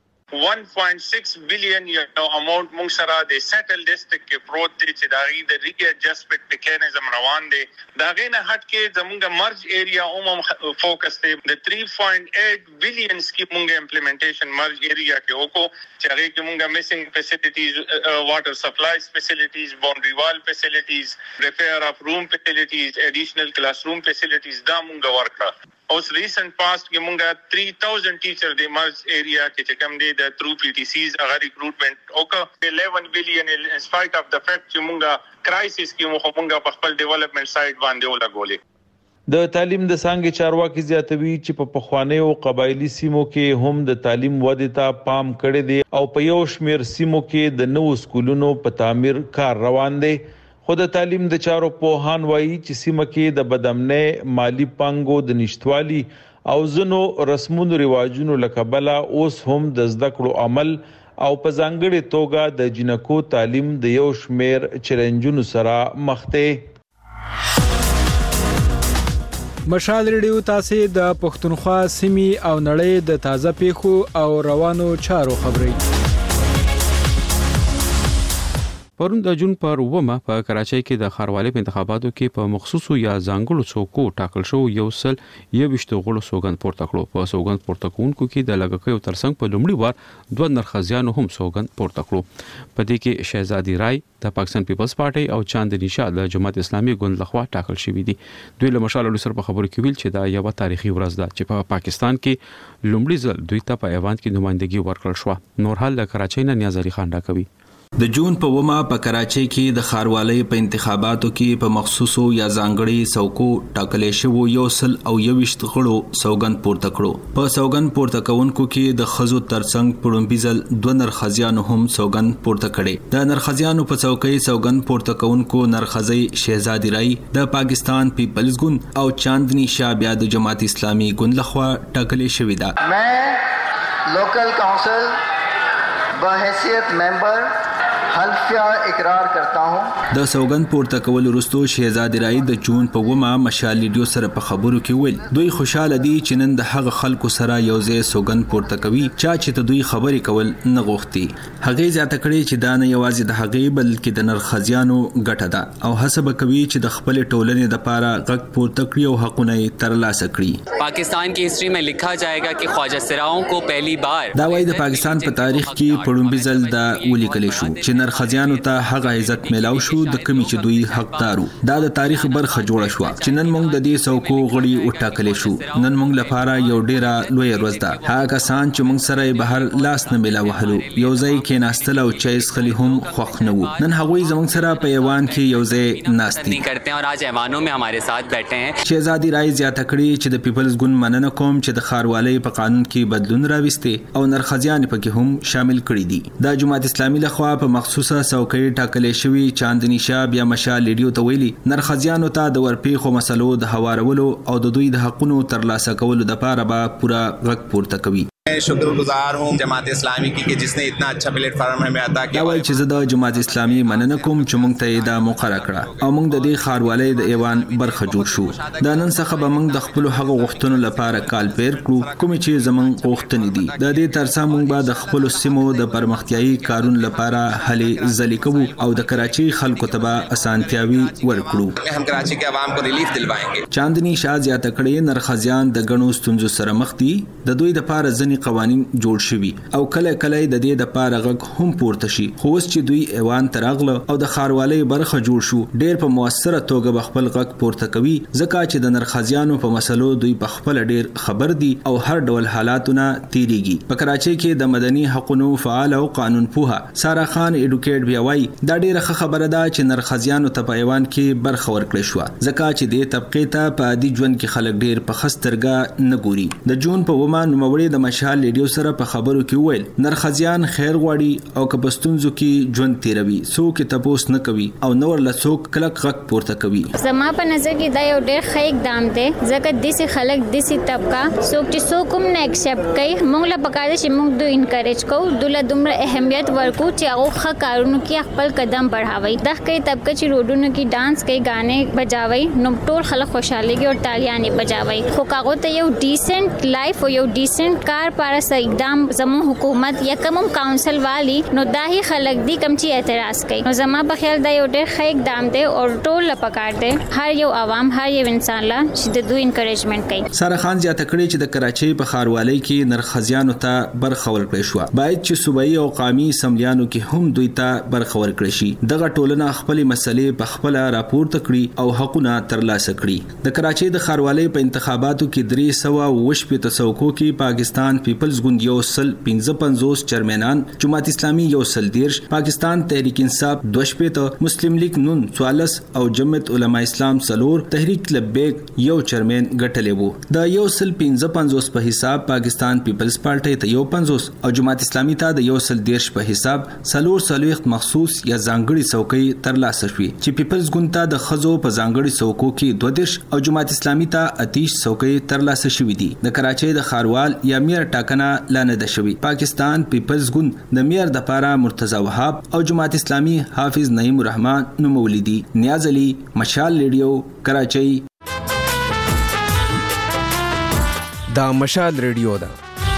Speaker 11: one point six billion یو اماونت مونږ سره د سیټل ډیسټریکټ کې پروت دی چې داغي د ری ایڈجسټمنٹ میکانیزم روان دی. داغه نه هټ کې زموږ مرج ایریا عموم فوکس دی د three point eight billion کې مونږ امپلیمنټیشن مرج ایریا کې وکړو چې هغه کې مونږ میسنګ فیسیلیټیز واټر سپلایز فیسیلیټیز باونډري وال فیسیلیټیز ریپیر اف روم فیسیلیټیز ایډیشنل کلاس روم فیسیلیټیز دا مونږ ورکړه. اوس ریسنٹ پاسٹ کې مونږه three thousand ټیچر د مرج ایریا کې چې کوم دی د تھرو پی ټی سیز هغه ریکروټمنٹ اوکه eleven billion ان سپایټ اف د فیکټ چې مونږه کرایسس کې مونږه په خپل ډیولپمنٹ سایت باندې ولګولې.
Speaker 8: د تعلیم د څانګې چارواکي زیاتوي چې په پخوانیو قبایلی سیمو کې هم د تعلیم ودې ته پام کړی دی او په یو شمیر سیمو کې د نوو سکولونو په تعمیر کار روان دی. خو د تعلیم د چارو پوهان وایي چې سیمه کې د بدامنۍ مالی پانګو د نشټوالي او ځینو رسمونو رواجونو له کبله اوس هم د زده کړو عمل او په ځانګړې توګه د جنکو تعلیم د یو شمیر چیلنجونو سره مخ دی.
Speaker 12: مشال ریډیو تاسو د پښتونخوا سیمې او نړۍ د تازه پیښو او روانو چارو خبري.
Speaker 1: پرون د جون پر ومه په کراچۍ کې د ښاروالۍ په انتخاباتو کې په مخصوصو یا ځانګړو څوکو ټاکل شو یو سل یوشت غړو سوګند پورته کړو. په سوګند پورته کوونکو کې د لګکیو ترڅنګ په لومړي وار دوه نرخزیانو هم سوګند پورته کړو. په دې کې شهزادي رای د پاکستان پیپلز پارټي او چاندني شاه د جماعت اسلامي ګوند لخوا ټاکل شوی دي. دوی له مشال سره په خبرو کې ویل چې دا یو تاریخي ورځ ده چې په پاکستان کې لومړي ځل دوی ته په ایوان کې نمائندګي ورکړل شو. نور حال د کراچۍ نه نیاز علي خان راکوي.
Speaker 13: د جون په ومه په کراچۍ کې د ښاروالۍ په انتخاباتو کې په مخصوصو یا ځانګړي څوکو ټاکلې شوو یو سل او یوشت غړو سوګند پورته کړو. په سوګند پورته کوونکو کې د خزو ترڅنګ پړومبیزل دوه نرخزیانو هم سوګند پورته کړي. د نرخزیانو په څوکۍ سوګند پورته کوونکو نرخزی شهزادي رای د پاکستان پیپلز ګوند او چاندني شاه بیا د جماعت اسلامي ګوند لخوا ټاکلې شوې ده.
Speaker 14: मैं लोकल काउंसिल बहैसियत मेंबर حلفیه اقرار کرتا हूं.
Speaker 13: د سوګند پورته کول وروسته شهزادي رای د جون په ومه مشال ریډیو سره په خبرو کې ویل دوی خوشاله دي چې نن د هغه خلکو سره یو ځای سوګند پورته کوي چا چې ته دوی خبرې کول نه غوښتي. هغه زیاته کړي چې دا نه یوازې د هغه بلکې د نرخزیانو ګټه ده او حسب کوي چې د خپل ټولنې د پاره غږ پورته کړي او حقونه یې ترلاسه کړي.
Speaker 15: پاکستان کی ہسٹری میں لکھا جائے گا کہ خواجہ سراؤں کو پہلی بار
Speaker 13: دا وایي د پاکستان په تاریخ کې پړومبي ځل دا ولیکل شو چې نرخزیانو ته هغه عزت ملاو شو د کمی چې دوی حقدارو. دا د تاریخ برخه جوړه شو چې نن موږ د دې څوکو غړي وټاکل شو. نن موږ لپاره یو ډیره لوی ورځ ده. هغه کسان چې موږ سره بهر لاس نه ملاوهلو یو ځای کې ناستل او چایس خلی هم خوښ نه وو. نن هغوی زموږ سره په ایوان کې یو ځای ناستي
Speaker 15: کرتے ہیں اور آج ایوانوں میں ہمارے ساتھ بیٹھے ہیں.
Speaker 13: شهزادي رای زیاته کړي چې د پیپلز ګوند مننه کوم چې د ښاروالۍ په قانون کې بدلون راوستي او نرخزیان پکې هم شامل کړي دي. د جماعت اسلامي لخوا په مخصوصه څوکۍ ټاکلې شوی چاندني شاه بیا مشال ریډیو ته ویلي نرخزیانو ته د ورپېښو مسلو د هوارولو او د دوی د حقونو ترلاسه کولو لپاره به پوره غږ پورته کوي.
Speaker 16: मैं शुक्रगुजार हूँ जमात इस्लामी की कि जिसने इतना अच्छा प्लेटफॉर्म हमें अता किया।
Speaker 13: دا وایي چې زه د جماعت اسلامي مننه کوم چې موږ ته دا موقع راکړه او موږ د دې ښاروالۍ د ایوان برخه جوړ شو. دا نن څخه به موږ د خپل هغو غوښتنو لپاره کال پیر کړو کوم چې زموږ غوښتنې دي. د دې ترڅنګ موږ به د خپل سیمو د پرمختیايي کارونو لپاره هلې ځلې کوو او د کراچي خلکو ته به اسانتیاوي ورکړو.
Speaker 16: हम कराची के आवाम को रिलीफ दिलवाएंगे.
Speaker 13: چاندني شاه زیاته کړې نرخزیان د غنو ستونزو سره مخ دي. د دوی د پاره ځنی قوانين جوړ شوي او کله کله د دې د پاره غږ هم پورته شي. خو اوس چې دوی ایوان ترغله او د خاروالۍ برخه جوړ شو ډېر په موثره توګه خپل غږ پورته کوي ځکه چې د نرخزیانو په مسلو دوی په خپل ډېر خبر دي او هر ډول حالاتونه تیریږي. په کراچۍ کې د مدني حقوقو فعال او قانون پوها سارا خان اډوکیټ بیا وایي دا ډېره خبره ده چې نرخزیانو ته په ایوان کې برخه ورکړل شو ځکه چې د طبقه ته په عادي ژوند کې خلک ډېر په خسترګه نه ګوري. د جون په ومه نوموړي د مشال ریډیو سره په خبرو کې ویل نرخزیان خیر غواړي او که بستونزو کې ژوند تیروي څوک تپوس نه کوي او نور لڅوک کلک غږ پورته کوي.
Speaker 17: زما په نظر کې دا یو ډېر ښه اقدام دی ځکه داسې خلک داسې طبقه څوک چې څوک هم نه ایکسپټ کوي موږ له پکار دي چې موږ دوی انکریج کوو دوی له دومره اهمیت ورکو چې هغه ښه کارونو کې خپل قدم بڑھاوي. دغه کوي طبقه چې روډونو کې ډانس کوي غانې بجاوي نو ټول خلک خوشاله کې او تالیانې بجاوي. خو کاغو ته یو ډیسنٹ لایف او یو ډیسنٹ کار پاره سه اقدام زمو حکومت یا کوم کونسل والی نو داهي خلک دي کم چې اعتراض کوي. نو زما په خیال دا یو ډېر ښه اقدام دی او ټول لپاره دی هر یو عوام هر یو انسان لا چې د دوی انکریجمنٹ کوي.
Speaker 13: سارا خان زیاته کړې چې د کراچۍ په خاروالۍ کې نرخزیانو ته برخه ورکړل شو. باید چې صوبایي او قومي سملیانو کې هم دوی ته برخه ورکړل شي. دغه ټولنه خپل مسلې په خپل راپورته کړي او حقونه ترلاسه کړي. د کراچۍ د خاروالۍ په انتخاباتو کې درې سوه وشپې تصوکو کې پاکستان پیپلز ګوند یو سل پنځه پنځوس چیرمنان جماعت اسلامي یو سل دیرش پاکستان تحریک انصاف دوه شپېته مسلم لیگ نون څوارلس او جمعیت علما اسلام څلور تحریک لبیک یو چیرمن ګټلې وو. د یو سل پنځه پنځوس په حساب پاکستان پیپلز پارټي ته یو پنځوس او جماعت اسلامي ته د یو سل دیرش په حساب څلور څلوېښت مخصوص یا ځانګړي څوکۍ ترلاسه شوې چې پیپلز ګوند ته د ښځو په ځانګړي څوکو کې دوه دیرش او جماعت اسلامي ته اتیش څوکۍ ترلاسه شوې دي. د کراچۍ د خاروال یا میر ټاکنه لا نه ده شوې. پاکستان پیپلز ګوند د میر د پاره مرتضی وهاب او جماعت اسلامي حافظ نعیم الرحمن نومولې دي. نیاز علي مشال ریډیو کراچۍ.
Speaker 18: دا مشال ریډیو ده.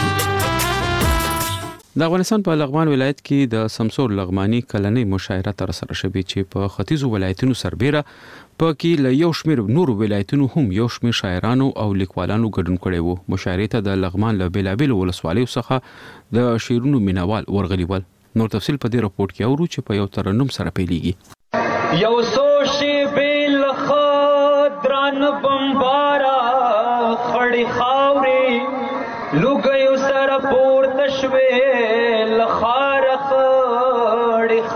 Speaker 1: د افغانستان په لغمان ولایت کې د سمسور لغمانی کلنۍ مشاعره تر سره شوې چې په ختیځو ولایتونو سربېره په کې له یو شمېر نورو ولایتونو هم یو شمېر شاعرانو او لیکوالانو ګډون کړی وو. مشاعرې ته د لغمان له بېلابېلو ولسوالیو څخه د شعرونو مینوال ورغلي ول. نور تفصیل په دې راپورټ کې اورو چې په یو ترنم سره پیلېږي.
Speaker 19: یو سوشي بیل خدران بمبارا خړې خاورې لوګیو سره پورته شوې لخار خړې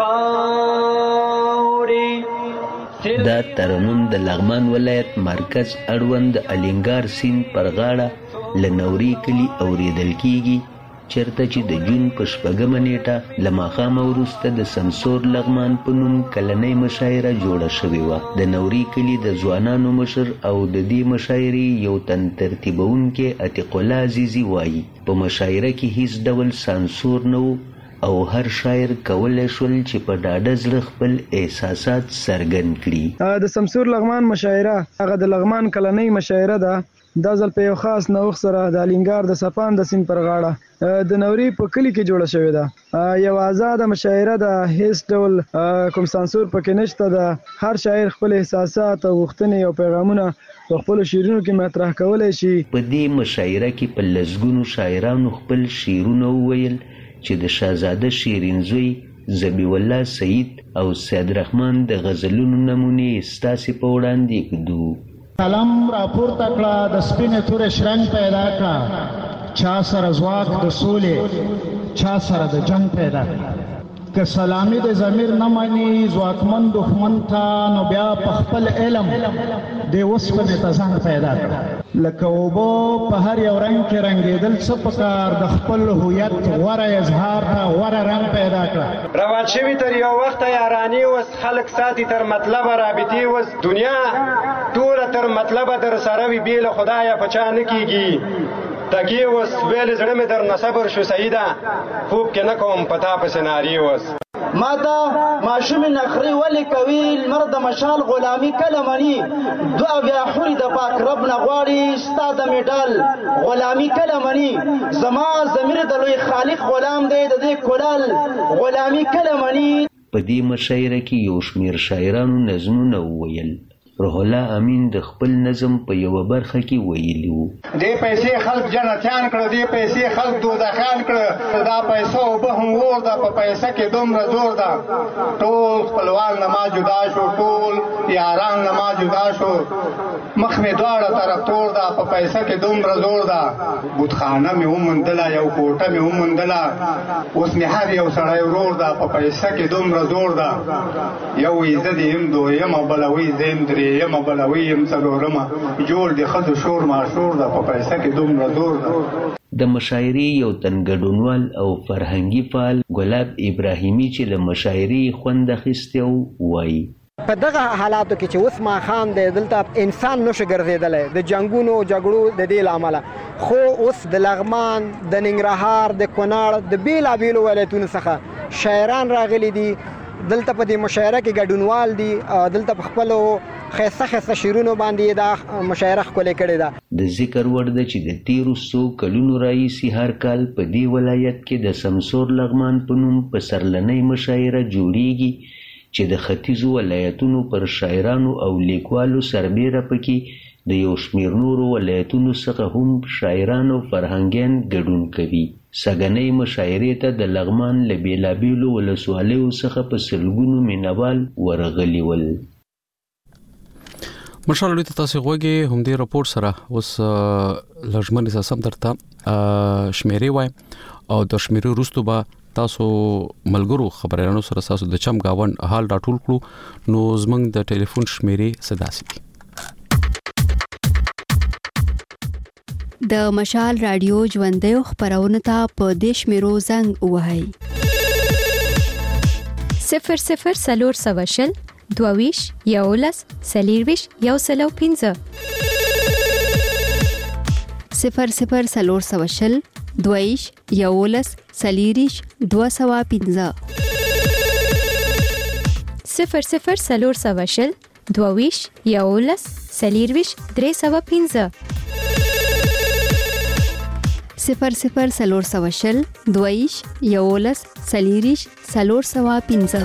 Speaker 19: خاورې.
Speaker 20: دا ترنم د لغمان ولایت مرکز اړوند الینګار سیند پر غاړه لنوري کلی اوریدل کیږي چرته چې د جون په شپږمه نیټه له ماښامه وروسته د سمسور لغمان په نوم کلنۍ مشاعره جوړه شوې وه. د نوري کلي د ځوانانو مشر او د دې مشاعرې یو تن ترتیبونکی عتیق الله عزیزي وایي په مشاعره کې هیڅ ډول سانسور نه و او هر شاعر کولی شول چې په ډاډه زړه خپل احساسات څرګند کړي.
Speaker 21: د سمسور لغمان مشاعره هغه د لغمان کلنۍ مشاعره ده. دا ځل په یو خاص نوښت سره د الینګار د سپان د سیند پر غاړه د نوري په کلي کې جوړه شوې ده. یو آزاده مشاعره ده، هیڅ ډول کوم سانسور پکې نشته ده. هر شاعر خپل احساسات او غوښتنې او پیغامونه په خپل شعرونو کې مطرح کولی شي.
Speaker 20: په دې مشاعره کې په لسګونو شاعرانو خپل شعرونه وویل چې د شاهزاده شیرین زوی زبیح الله سعید او سید رحمان د غزلونو نمونې ستاسې په وړاندې کړو.
Speaker 22: قلم را پورته کړه د سپینې تورې شرنګ پیدا کړه چا سره ځواک د سولې چا سره د جنگ پیدا کړه. که سلامي د ضمیر نه مني ځواکمن دښمن ته نو بیا په خپل علم د اوسپنې ته زنګ پیدا کړه. لکه اوبه په هر یو رنګ کې رنګېدل څه پکار د خپل هویت غوره اظهار ته غوره رنګ پیدا کړه.
Speaker 23: روان شوي تر یو وخته یاراني وس خلک ساتي تر مطلبه رابطې وس دنیا ټوله تر مطلبه در سره وي بې له خدایه په چا نه کېږي. تکی وس ویل زړه مې در نصبر شو سیدا خوب کې نه کوم پتا په سناریو وس
Speaker 2: ما دا ماشوم نخري ولي کوي المرد مشال غلامي کلمني دعا بیا حوري د پاک رب نه غواړي استاد میډال غلامي کلمني زما زمير د لوی خالق غلام دی د دې کولال غلامي کلمني.
Speaker 20: په دې مشاعره کې یو شمېر شاعرانو نظمونه وویل. روح الله امین د خپل نظم په یو برخه کې ویلی وو.
Speaker 23: دې پیسې خلک جنتیان کړه، دې پیسې خلک دوزخان کړه، دا پیسو به هم ور ده په پیسې کې دومره زور ده. ټول خپلوان نه ما جدا شو، ټول یاران نه ما جدا شو، مخ مې دواړه طرف تور ده په پیسې کې دومره زور ده. بوتخانه مې وموندله، یو کوټه مې وموندله، اوس مې هر یو سړی ورور ده په پیسې کې دومره زور ده. یو عزت یم دویمه بلوي زم درې یم بلوي یم څلورمه جوړ دي خزو شور ماشور ده په پیسې کې دومره زور ده.
Speaker 20: د مشاعرې یو تن ګډونوال او فرهنګي فعال ګلاب ابراهیمي چې له مشاعرې خوند اخیستی وایي.
Speaker 3: په دغه حالاتو کې چې اوس ماښام دی دلته انسان نشي ګرځېدلی د جنګونو جګړو د دې له امله، خو اوس د لغمان د ننګرهار د کونړ د بېلابېلو ولایتونو څخه شاعران راغلي دي دلته په دې مشاعره کې ګډونوال دي، دلته په خپلو ښایسته ښایسته شعرونو باندې دا مشاعره ښکلې کړې ده.
Speaker 20: د ذکر وړ ده چې د تېرو څو کلونو راهیسې هر کال په دې ولایت کې د سمسور لغمان په نوم پسرلنۍ مشاعره جوړیږي چې د ختیځو ولایتونو پر شاعرانو او لیکوالو سربیره پکې د یو شمېر نورو ولایتونو څخه هم شاعران او فرهنګیان ګډون کوي. سږنۍ مشاعرې ته د لغمان له بېلابېلو ولسوالیو څخه په سلګونو مینوال ورغلي ول.
Speaker 1: مشال ته تاسو غوږی هم دې راپور سره اوس لږمن سم درته شمیرې وای او د شمیرې وروسته به تاسو ملګرو خبرانو سره تاسو د چم گاون حال راټول کړو. نو زمنګ د ټلیفون شمیرې صداسي
Speaker 5: د مشال رادیو ژوندۍ خبرونه ته په دیش میرو زنګ وهاي
Speaker 7: صفر صفر سلور سواشل دوویش یولس سلیرویش یو سلو پینځه
Speaker 5: صفر صفر سلور سواشل دوویش یولس سلیریش دو سوا پینځه
Speaker 7: صفر صفر سلور سواشل دوویش یولس سلیرویش درې سوا پینځه
Speaker 5: صفر صفر سلور سواشل دویش یولس سلیریش سلور سوا پینځه.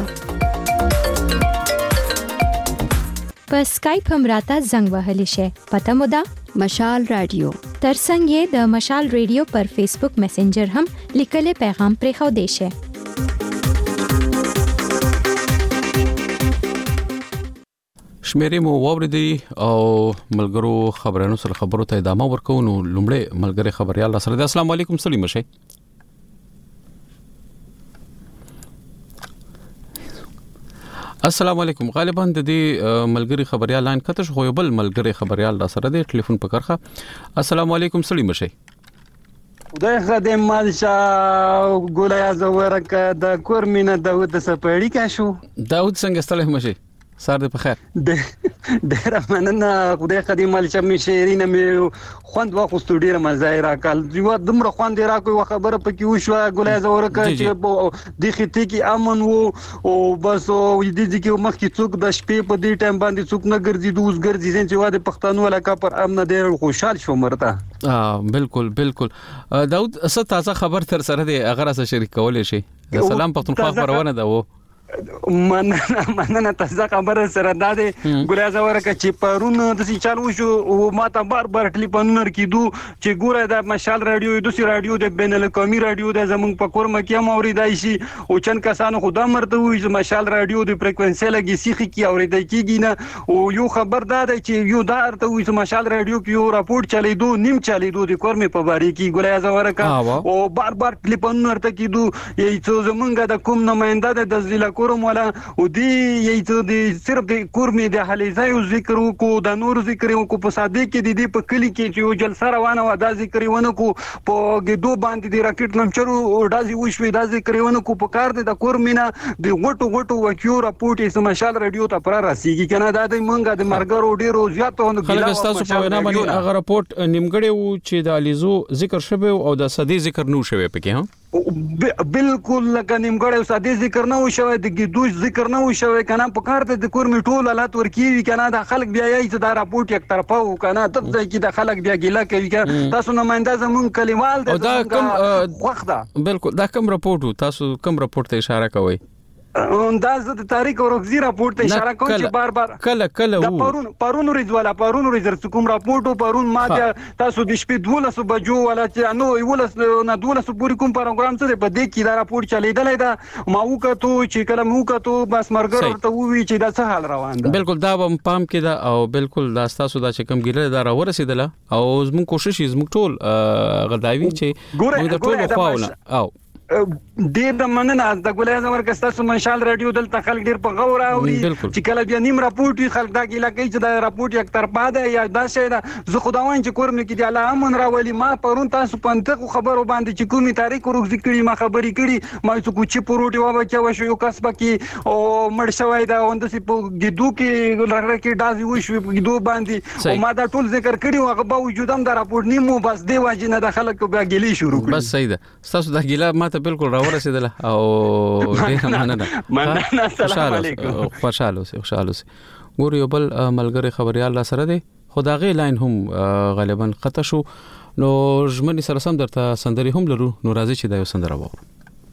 Speaker 7: په اسکایپ هم راته زنګ وهلی شي. پته مو ده
Speaker 5: مشال رادیو.
Speaker 7: ترڅنګ یې د مشال رادیو پر فیسبوک میسنجر هم لیکلي پیغام پرې خو دی شي.
Speaker 1: شمیرې مو واوریدي او ملګرو خبرانو سره خبرو ته ادامه ورکو. نو لومړی ملګری خبريال سره د السلام علیکم سلیم شي. السلام علیکم. غالبا د دې ملګری خبريال لاین کته شو یو بل ملګری خبريال سره د ټلیفون په کرخه. السلام علیکم سلیم شي.
Speaker 23: خدای خدای مالشا ګولیا زورک د کورمینه داود سپېړی کا شو.
Speaker 1: داود څنګه ستله مشه؟ سار دې په خیر.
Speaker 23: ډېر مننه. خدای خدای مالشا می شعرینه می خوند واخستو ډېر مزه راکال. یو دمر خوند راکوي خبره پکې وشو ګولای زورک چې د خېټې کې امن وو او بس او د دې کې مخ کې څوک د شپې په دې ټایم باندې څوک نه ګرځي دوز ګرځي چې واده پښتنو علاقه پر امن ډېر خوشحال شو مرته.
Speaker 1: اه بالکل بالکل. داود اسه تازه خبر تر سره دی اگر اسه شریک کولې شي. سلام پښتونخوا خبرونه ده وو.
Speaker 23: مننه مننه تاسو خبره سره داده ګولیا زورکه چې پرون د سې چالو شو او ماته بار بار ټلیفونونه کیدو چې ګوره د مشال رادیو د سی رادیو د بین الاقوامي رادیو د زمونږ په کورم کې هم اوریدای شي او چن کسانو خدا مرته وي چې مشال رادیو د فریکوئنسي لګي سیخي کې اوریدای کیږي نه. او یو خبر داده چې یو دارته وي چې مشال رادیو کې یو راپورټ چلی دو نیم چلی دو د کورم په باری کې ګولیا زورکه او بار بار ټلیفونونه ورته کیدو یی څو زمونږ د کوم نماینده د ضلع
Speaker 4: کورم ولا او دی یی د صرف د کورمې د حلیزای ذکر کو د نور ذکر کو په ساده کې د دې په کلی کې چې یو جلسه روانه و دا ذکر ونه کو په ګدو باندې د راکټ لمچرو دازي وشوي دا ذکر ونه کو په کار د کورمینا د غټو غټو وکیو راپورټ یې سمشال رادیو ته پر راسیږي کنه دا د منګه د مرګرو ډیرو زیاتونه
Speaker 1: خلک تاسو په وینا باندې هغه راپورټ نیمګړی وو چې د الیزو ذکر شوی او د سدي ذکر نو شوی پکې ها
Speaker 4: بالکل لکه نیمګړی ساده ذکر نه وشوي د ګدوش ذکر نه وشوي کنه په کار ته د کورمې ټول حالات ورکیږي کنه د خلک بیا یې چې دا راپورټ یک طرفه و کنه تب ځای کې د خلک بیا ګیلا کوي تاسو نماینده زمون کلیوال د
Speaker 1: دا کوم
Speaker 4: وخت ده
Speaker 1: بالکل دا کوم راپورټ تاسو کوم راپورټ ته اشاره کوئ
Speaker 4: دا د تاریخ او رغزی راپورټ ته اشاره کوم چې بار بار
Speaker 1: کله کله
Speaker 4: د پرون پرون ورځ ولا پرون ورځ کوم راپورټ پرون ما تاسو د شپې دولس بجو ولا چې نو ولس نه دولس پوری کوم پروګرام څه په دې کې دا راپورټ چلیدلې دا ما وکړو چې کله مو وکړو بس مرګ ورته وی چې دا څه حال روان ده
Speaker 1: بالکل دا هم پام کې دا او بالکل دا تاسو دا چې کوم ګیله دا را ورسېدله او زموږ کوشش زموږ ټول غداوی چې موږ د ټول خواونه او
Speaker 4: ډیر د مننه د ګولای زمر کستاسو منشال رادیو دلته خلک ډیر په غور اوري چې کله بیا نیم راپورټ وي خلک دا ګیلا کوي چې دا راپورټ یک طرفه ده یا دا شی ده زه خداوند چې کورم کې دی الله امن راولي ما پرون تاسو پنځه خبرو باندې چې کومي تاریخ ورغ ذکرې ما خبرې کړي ما څه کوچی پروټي و بچا و شو یو کسب کې او مړ شوی دا وند سي په ګدو کې لږه کې دازي و شو په ګدو باندې او ما دا ټول ذکر کړي او هغه باوجود هم دا راپورټ نیمو بس دی واجنه د خلکو بیا ګیلی شروع کړي
Speaker 1: بس صحیح ده تاسو دا ګیلا ما ته بالکل راورسېدله او ډېر مننه
Speaker 4: مننه السلام علیکم
Speaker 1: خوشاله اوسئ خوشاله اوسئ ګور یو بل ملګری خبريال را سره دی خدای لاین هم غالبا قطع شو نو ژمنې سره سم درته سندري هم لرو نو راځي چې دا یو سندره وورو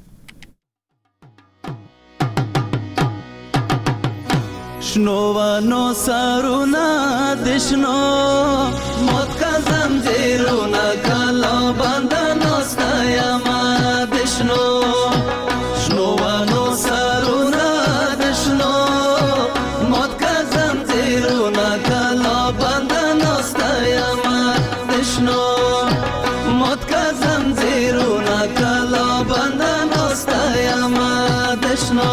Speaker 6: شنوانو سارونا دشنو موت کا زنجیرونا کلا بندنو ستایما دشنو شنوانو سارونا دشنو موت کا زنجیرونا کلا بندنو ستایما دشنو موت کا زنجیرونا کلا بندنو ستایما دشنو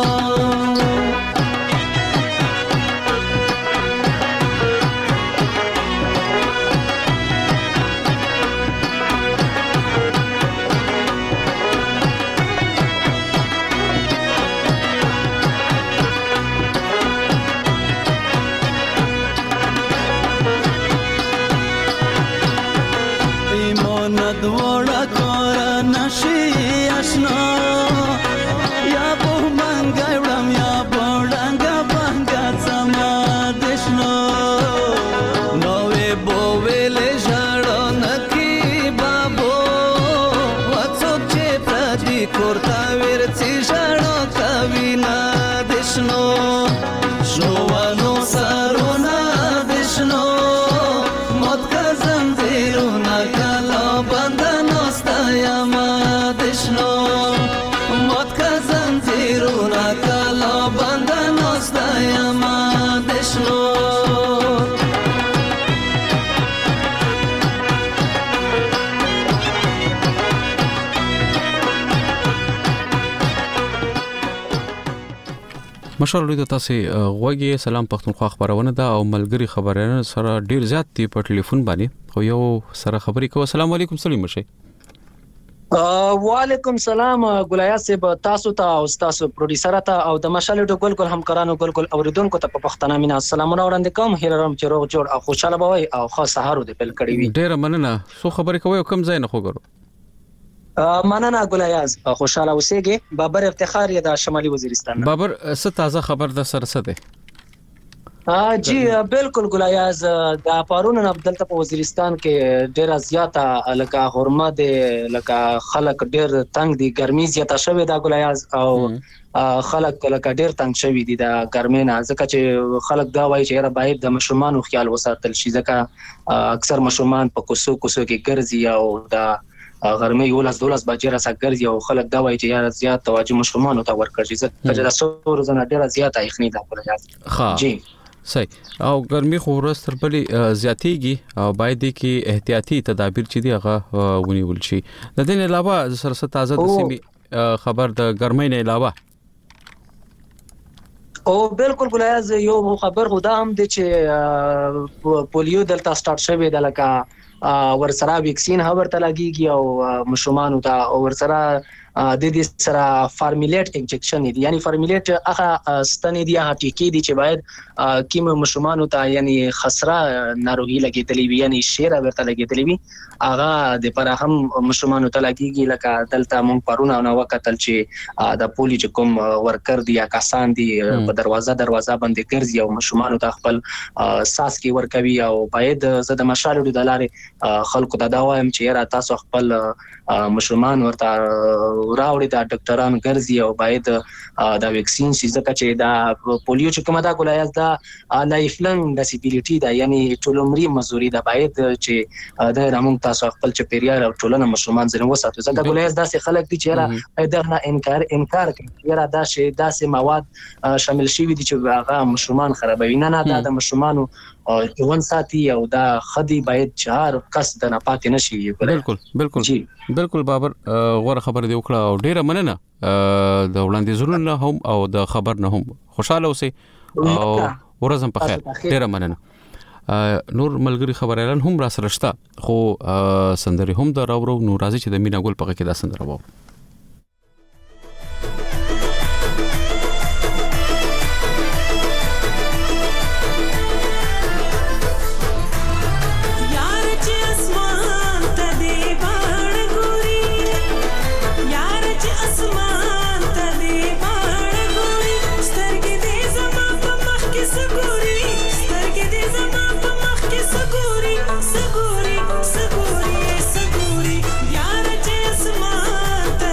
Speaker 1: مشر لوی تاسو غوږی سلام پښتونخوا خبرونه ده او ملګری خبرونه سره ډیر زیات دی په ټلیفون باندې خو یو سره خبرې کوو السلام علیکم سلیم شي
Speaker 9: وعلیکم سلام ګلیا صاحب تاسو ته او تاسو پروډوسر ته او د مشال ډو ګل ګل همکارانو ګل ګل اوریدونکو ته په پښتنه مینا السلامونه وړاندې کوم هیلرم چې روغ جوړ او خوشاله بوي او خاص سهارو دی بل کړی وي
Speaker 1: ډیر مننه سو خبرې کوي کوم ځای نه خوګرو
Speaker 9: مننه ګلیاز خوشاله اوسېږي بابر افتخار یې د شمالي وزیرستان
Speaker 1: بابر څه تازه خبر د سره څه ده
Speaker 9: ها جی بالکل ګلیاز د پارون عبدالته په وزیرستان کې ډیر زیاته لکه حرمت لکه خلک ډیر تنگ دي ګرمي زیاته شوې ده ګلیاز او خلک لکه ډیر تنگ شوي دي د ګرمۍ نه ځکه چې خلک دا وایي چې را باید د مشرومانو خیال وساتل شي ځکه اکثر مشرومان په کوسو کوسو کې ګرځي او د غرمه یو لاس دولس بجې را سګرځي او خلک دا وایي چې یا زیات توجه مشرومانو ته ورکړي ځکه چې د څو ورځې ډیره زیاته یخني ده ګلیاز
Speaker 1: جی صحیح او ګرمي خو ورځ تر بلې زیاتېږي او باید کې احتیاطي تدابیر چې دی هغه ونیول شي د دې علاوه سره تازه د سیمې خبر د ګرمۍ نه علاوه
Speaker 9: او بالکل ګلایز یو خبر خو دا هم دی چې پولیو دلته سٹارټ شوی د لکه ورسره ویکسین هم ورته لګیږي او مشومان ته ورسره د دې سره فارمیلیټ انجکشن دي یعنی فارمیلیټ هغه ستنې دي هغه ټیکې دي چې باید کیم مشومان ته یعنی خسره ناروغي لګیدلې وي یعنی شیر ورته لګیدلې وي هغه د پر هم مشومان ته لګیږي لکه دلته مونږ پرونه نو وکتل چې د پولی چې کوم ورکر دي یا کسان دي په دروازه دروازه باندې ګرځي او مشومان ته خپل ساس کې ورکوي او باید زه د مشالو د لارې خلکو ته دا وایم چې را تاسو خپل مشومان ورته راوړي دا ډاکټران ګرځي او باید دا ویکسین شي ځکه چې دا پولیو چې کومه دا ګولایز دا لایف لنګ disability دا یعنی ټول عمري مزوري دا باید چې دا رامون تاسو خپل چپیریال او ټولنه مشومان ځنه وساتو ځکه ګولایز دا څه خلک دي چې را دا نه انکار انکار کوي را دا شي دا سه مواد شامل شي دي چې هغه مشومان خرابوي نه نه دا د مشومانو او ون ساتي او دا خدي باید چهار کس د نه پاتې نشي
Speaker 1: بالکل بالکل بالکل بابر غوړه خبر دی وکړه او ډیره مننه د وړاندیزونو هم او د خبر نه هم خوشاله اوسئ او ورځم په خیر ډیره مننه نور ملګری خبر اعلان هم را سره شته خو سندري هم د راورو نو راځي چې د مینا ګل پکې دا سندره وو
Speaker 6: Saguri, saguri, saguri, yaar je asmaan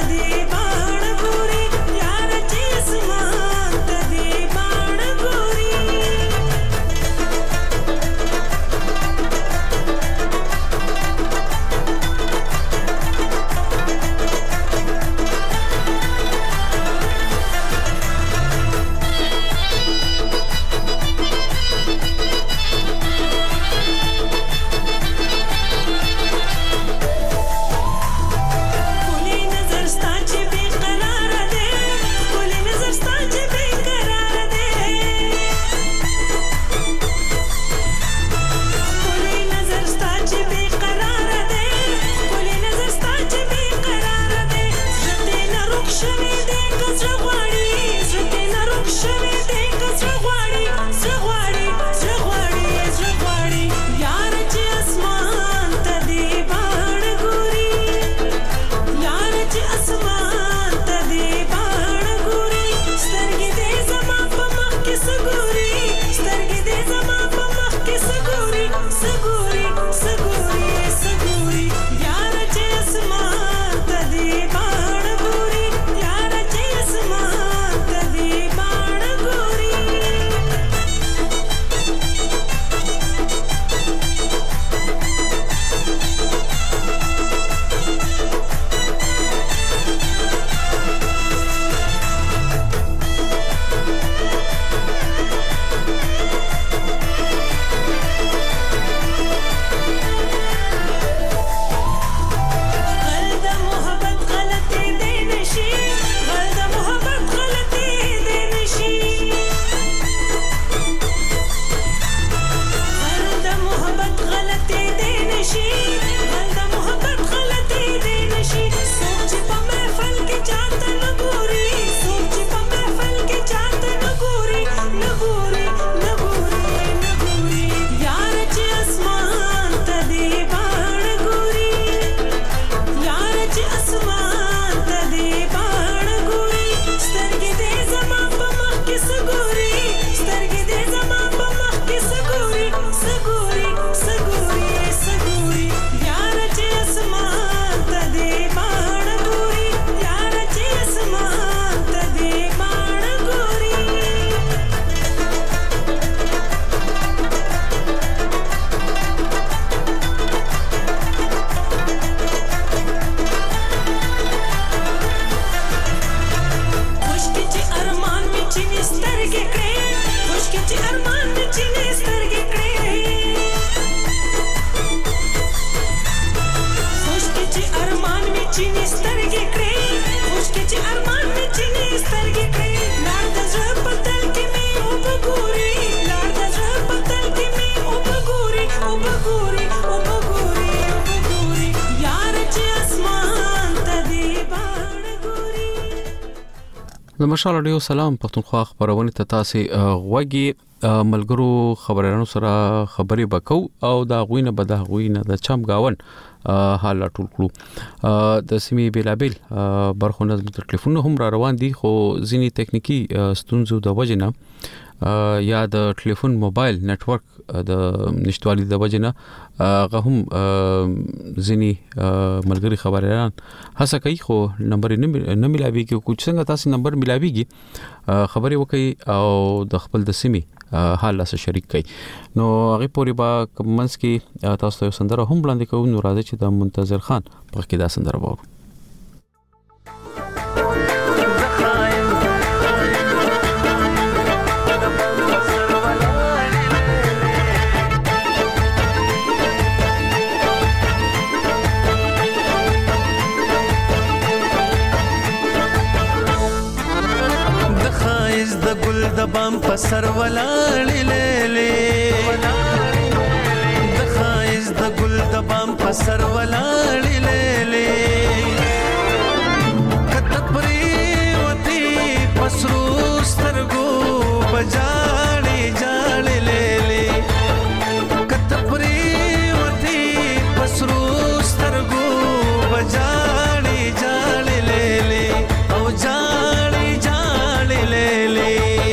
Speaker 1: د مشال رادیو سلام پښتونخوا خبرونه ته تاسو غوږی ملګرو خبرانو سره خبرې وکاو او دا غوینه به دا غوینه د چم گاون حال ټول کړو د سیمې بیلابل برخونه د ټلیفون هم را روان دي خو ځینی ټکنیکی ستونزو د وجنه یا د ټلیفون موبایل نتورک د نشټوالي د وجنه هغه هم ځینی ملګری خبريان هڅه کوي خو نمبر نه ملاوي کې کوم څنګه تاسو نمبر ملاويږي خبري وکي او د خپل د سیمې حال سره شریک کړي نو هغه پوری با کمنس کې تاسو ته سندره هم وړاندې کوم نو راځي چې د منتظر خان په کې دا سندره وو
Speaker 6: د بام پسر ولاړې لېلې د خایز د ګل د بام پسر ولاړې لېلې کته پرې وتی پسرو سترګو بجاړې جاړې لېلې کته پرې وتی پسرو سترګو بجاړې جاړې لېلې او جاړې جاړې لېلې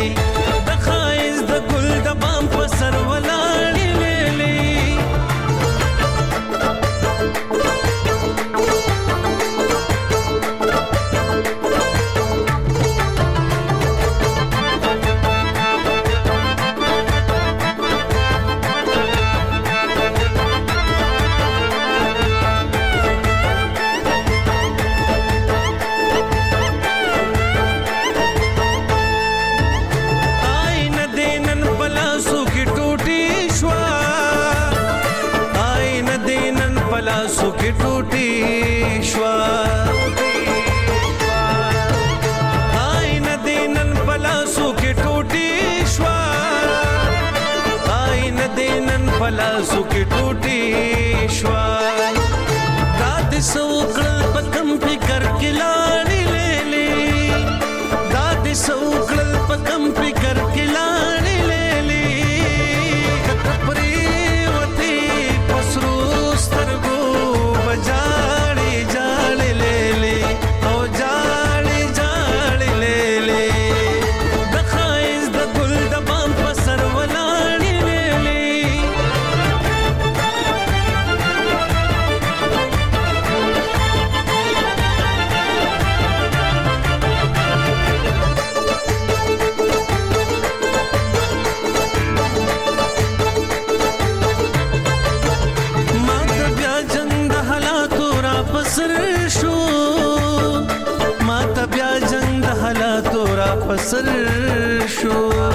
Speaker 6: پلاسو کې ټوټي شوا داد سوکل پکم فکر کې لاړې لېلې داد سوکل پکم فکر کې لاړې لېلې کپري وتی پسرو سترګو بجاړې جاړې لېلې او جاړې جاړې لېلې د خایز د ګل د بام پسر ولاړې پسر شو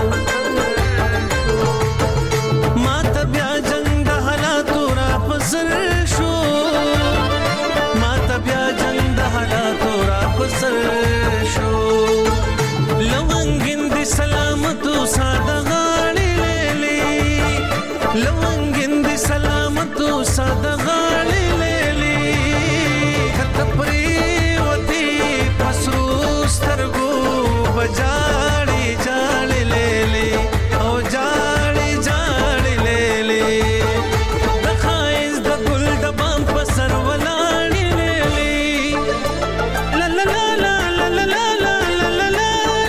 Speaker 6: ما ته بیا جنگ د حالاتو را پسر شو ما ته بیا جنگ د حالاتو را پسر شو لونګین دي سلامتو ساده غاړي لېلې لونګین دي سلامتو ساده غاړي لېلې کته پرې وتی پسرو سترګو جاړې جاړې لېلې او جاړې جاړې لېلې د خایز د ګل د بام په سر ولاړې لېلې لا لا لا لا لا لا لا لا لا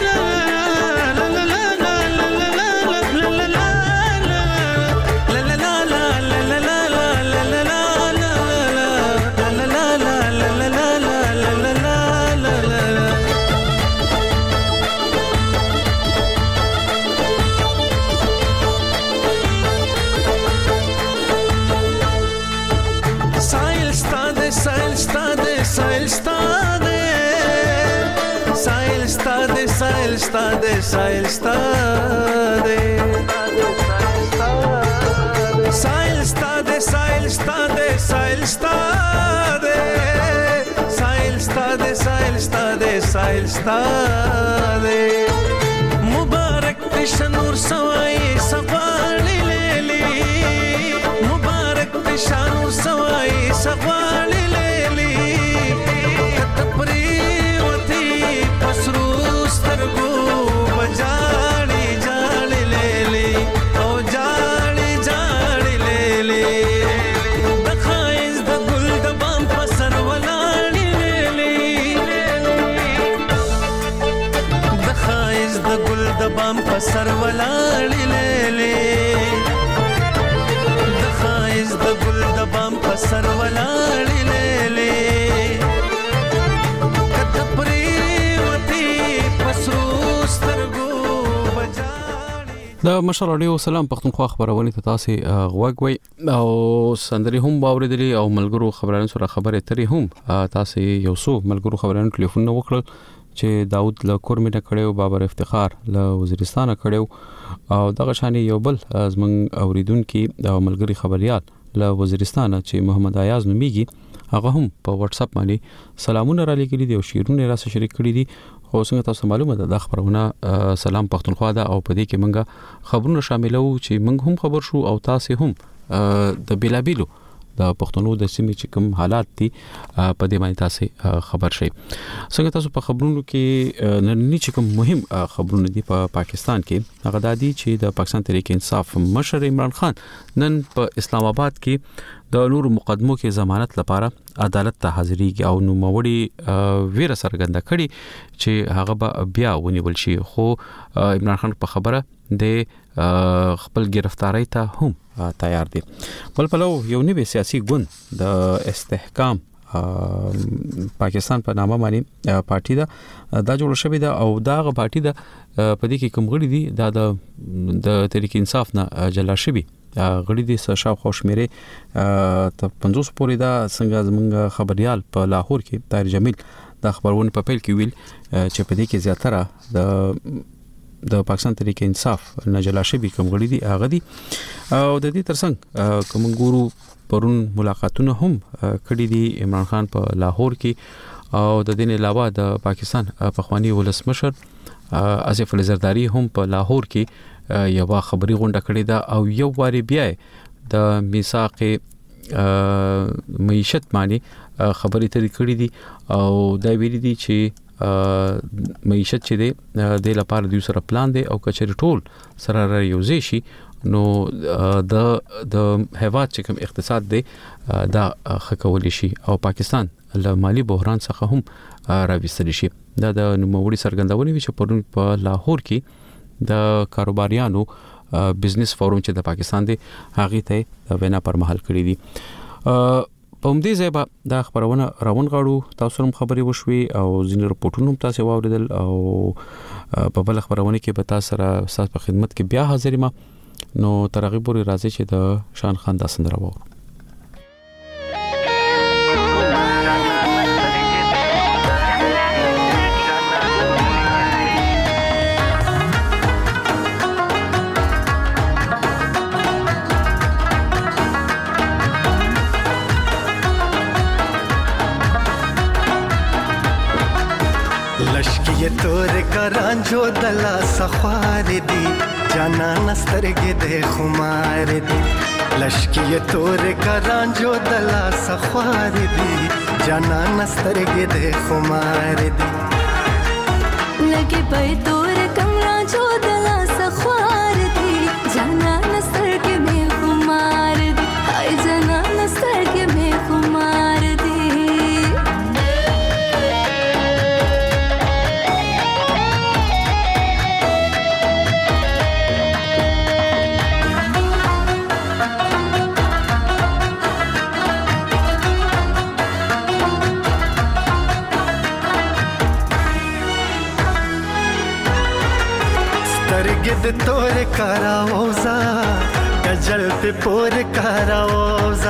Speaker 6: Sail stade, sail stade, sail stade, sail stade, sail stade, sail stade, sail stade, sail stade. Mubarak Shanur sawai safali leli, Mubarak Shanur sawai safali leli, katapri wati pasru star بام پسر ولاړې لیلې د خایز د ګل د بام پسر ولاړې لیلې کته پرې وتی پسرو سترګو
Speaker 1: د مشال رادیو سلام پښتونخوا خبرونه ته تاسو غوږ وي او سندري هم باورېدلې او ملګرو خبرانو سره خبرې ترې هم تاسو یو څو ملګرو خبرانو ټلیفون وکړل چې داود له کورمنه کړو بابر افتخار له وزیرستان کړو او دغه شان یو بل زمنګ اوریدونکو د ملګری خبريال له وزیرستان چې محمد ایاز نوميږي هغه هم په واتس اپ باندې سلامونه را لګري دي او شیرونه را سره شریک کړي دي خو څنګه تاسو معلومه ده د خبرونه سلام پښتونخوا ده او په دې کې منګه خبرونه شاملو چې منګ هم خبر شو او تاسو هم د بیلابیلو د پښتنو د سیمې چې کوم حالات دي په دې باندې تاسو خبر شئ څنګه تاسو په خبرونو کې نن چې کوم مهم خبرونه دي په پا پاکستان کې هغه د دې چې د پاکستان تحریک انصاف مشر عمران خان نن په اسلام آباد کې د نور مقدمو کې ضمانت لپاره عدالت ته حاضرېږي او نو موړي ویره سرګنده کړي چې هغه به بیا ونیول شي خو عمران خان په خبره د خپل گرفتاری ته هم تیار دي بل پلو یو نوې سیاسي ګوند د استحکام پاکستان په نامه باندې پارټي دا د جوړ شوې ده او داغه پارټي دا په دې کې کوم غړي دي دا د تحریک انصاف نه جلا شوی غړي دي شاو خوشمیره ته پنځوس پورې دا څنګه زمونږ خبريال په لاهور کې طاهر جمیل د خبرونه په پیل کې ویل چې په دې کې زیاتره د د پاکستان تحریک انصاف نجلا شبي کوم غړي دي هغه دي او د دې ترڅنګ کوم ګورو پرون ملاقاتونه هم کړي دي عمران خان په لاهور کې او د دې نه علاوه د پاکستان پخوانی ولسمشر آصف علي زرداری هم په لاهور کې یو خبري غونډه کړې ده او یو واری بیا د میثاق معیشت باندې خبرې ترې کړې دي او دا ویلي دي چې معیشت چې دی د لپاره د سره پلان دی او کچری ټول سره رايوځي شي نو د د هیواد چې کوم اقتصاد دی دا خکول شي او پاکستان له مالی بحران څخه هم راوستل شي دا د نوموړي سرګندونې چې پرون په لاهور کې د کاروباریانو بزنس فورم چې د پاکستان دی هغه ته وینا پر مهال کړی دي په همدې ځای به دا خبرونه راون غاړو تاسو هم خبري وشوي او ځینې رپورټونه هم تاسو واوریدل او په بل خبرونه کې به تاسو سره تاسو په خدمت کې بیا حاضر ما نو ترغیب ور راځي چې د شان خان داسن راوړو
Speaker 6: ये तोरे करांजो दला सख्वार दी जाना नस्तरगे दे खुमार दी लश्की ये तोरे करांजो दला सख्वार दी जाना नस्तरगे दे खुमार दी
Speaker 8: लगे पे तोरे करांजो दला सख्वार दी जाना नस्तरगे में खुमार दी हाय जाना नस्तरगे में खुमार दी
Speaker 6: गिद तोरे कराओजा गजल पे पोर कराओजा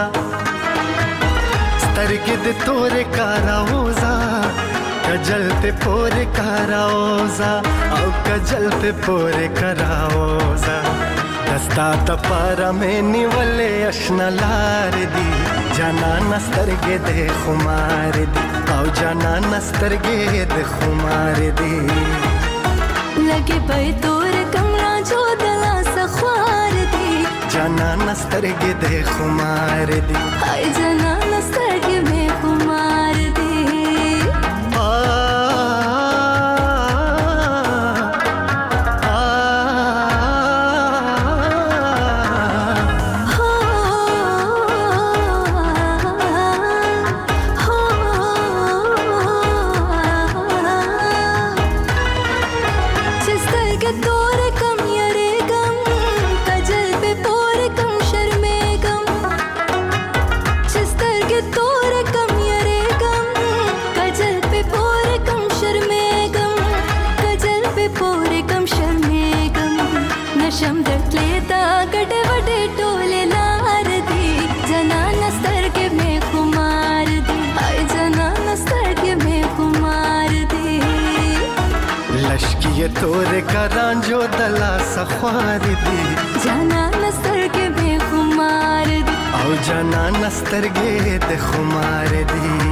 Speaker 6: स्तर गिद तोरे कराओजा गजल पे पोर कराओजा औ गजल पे पोर कराओजा दस्ता तपारा में निवले अशना लार दी जाना नस्तर गे दे खुमार दी औ जाना नस्तर गे दे खुमार दी
Speaker 8: लगे पे तोरे कमरा जो दला सख्वार दी
Speaker 6: जाना नस्तर गे दे खुमार दी
Speaker 8: हाय जाना नस्तर गे में खुमार दी
Speaker 6: आ आ
Speaker 8: हो हो जिस तरह के तोरे
Speaker 6: اشکی تور کرانجو دلا سخوار دی
Speaker 8: जाना नस्तर के बेखुमार दी
Speaker 6: او جانا نسترګې د خمار دی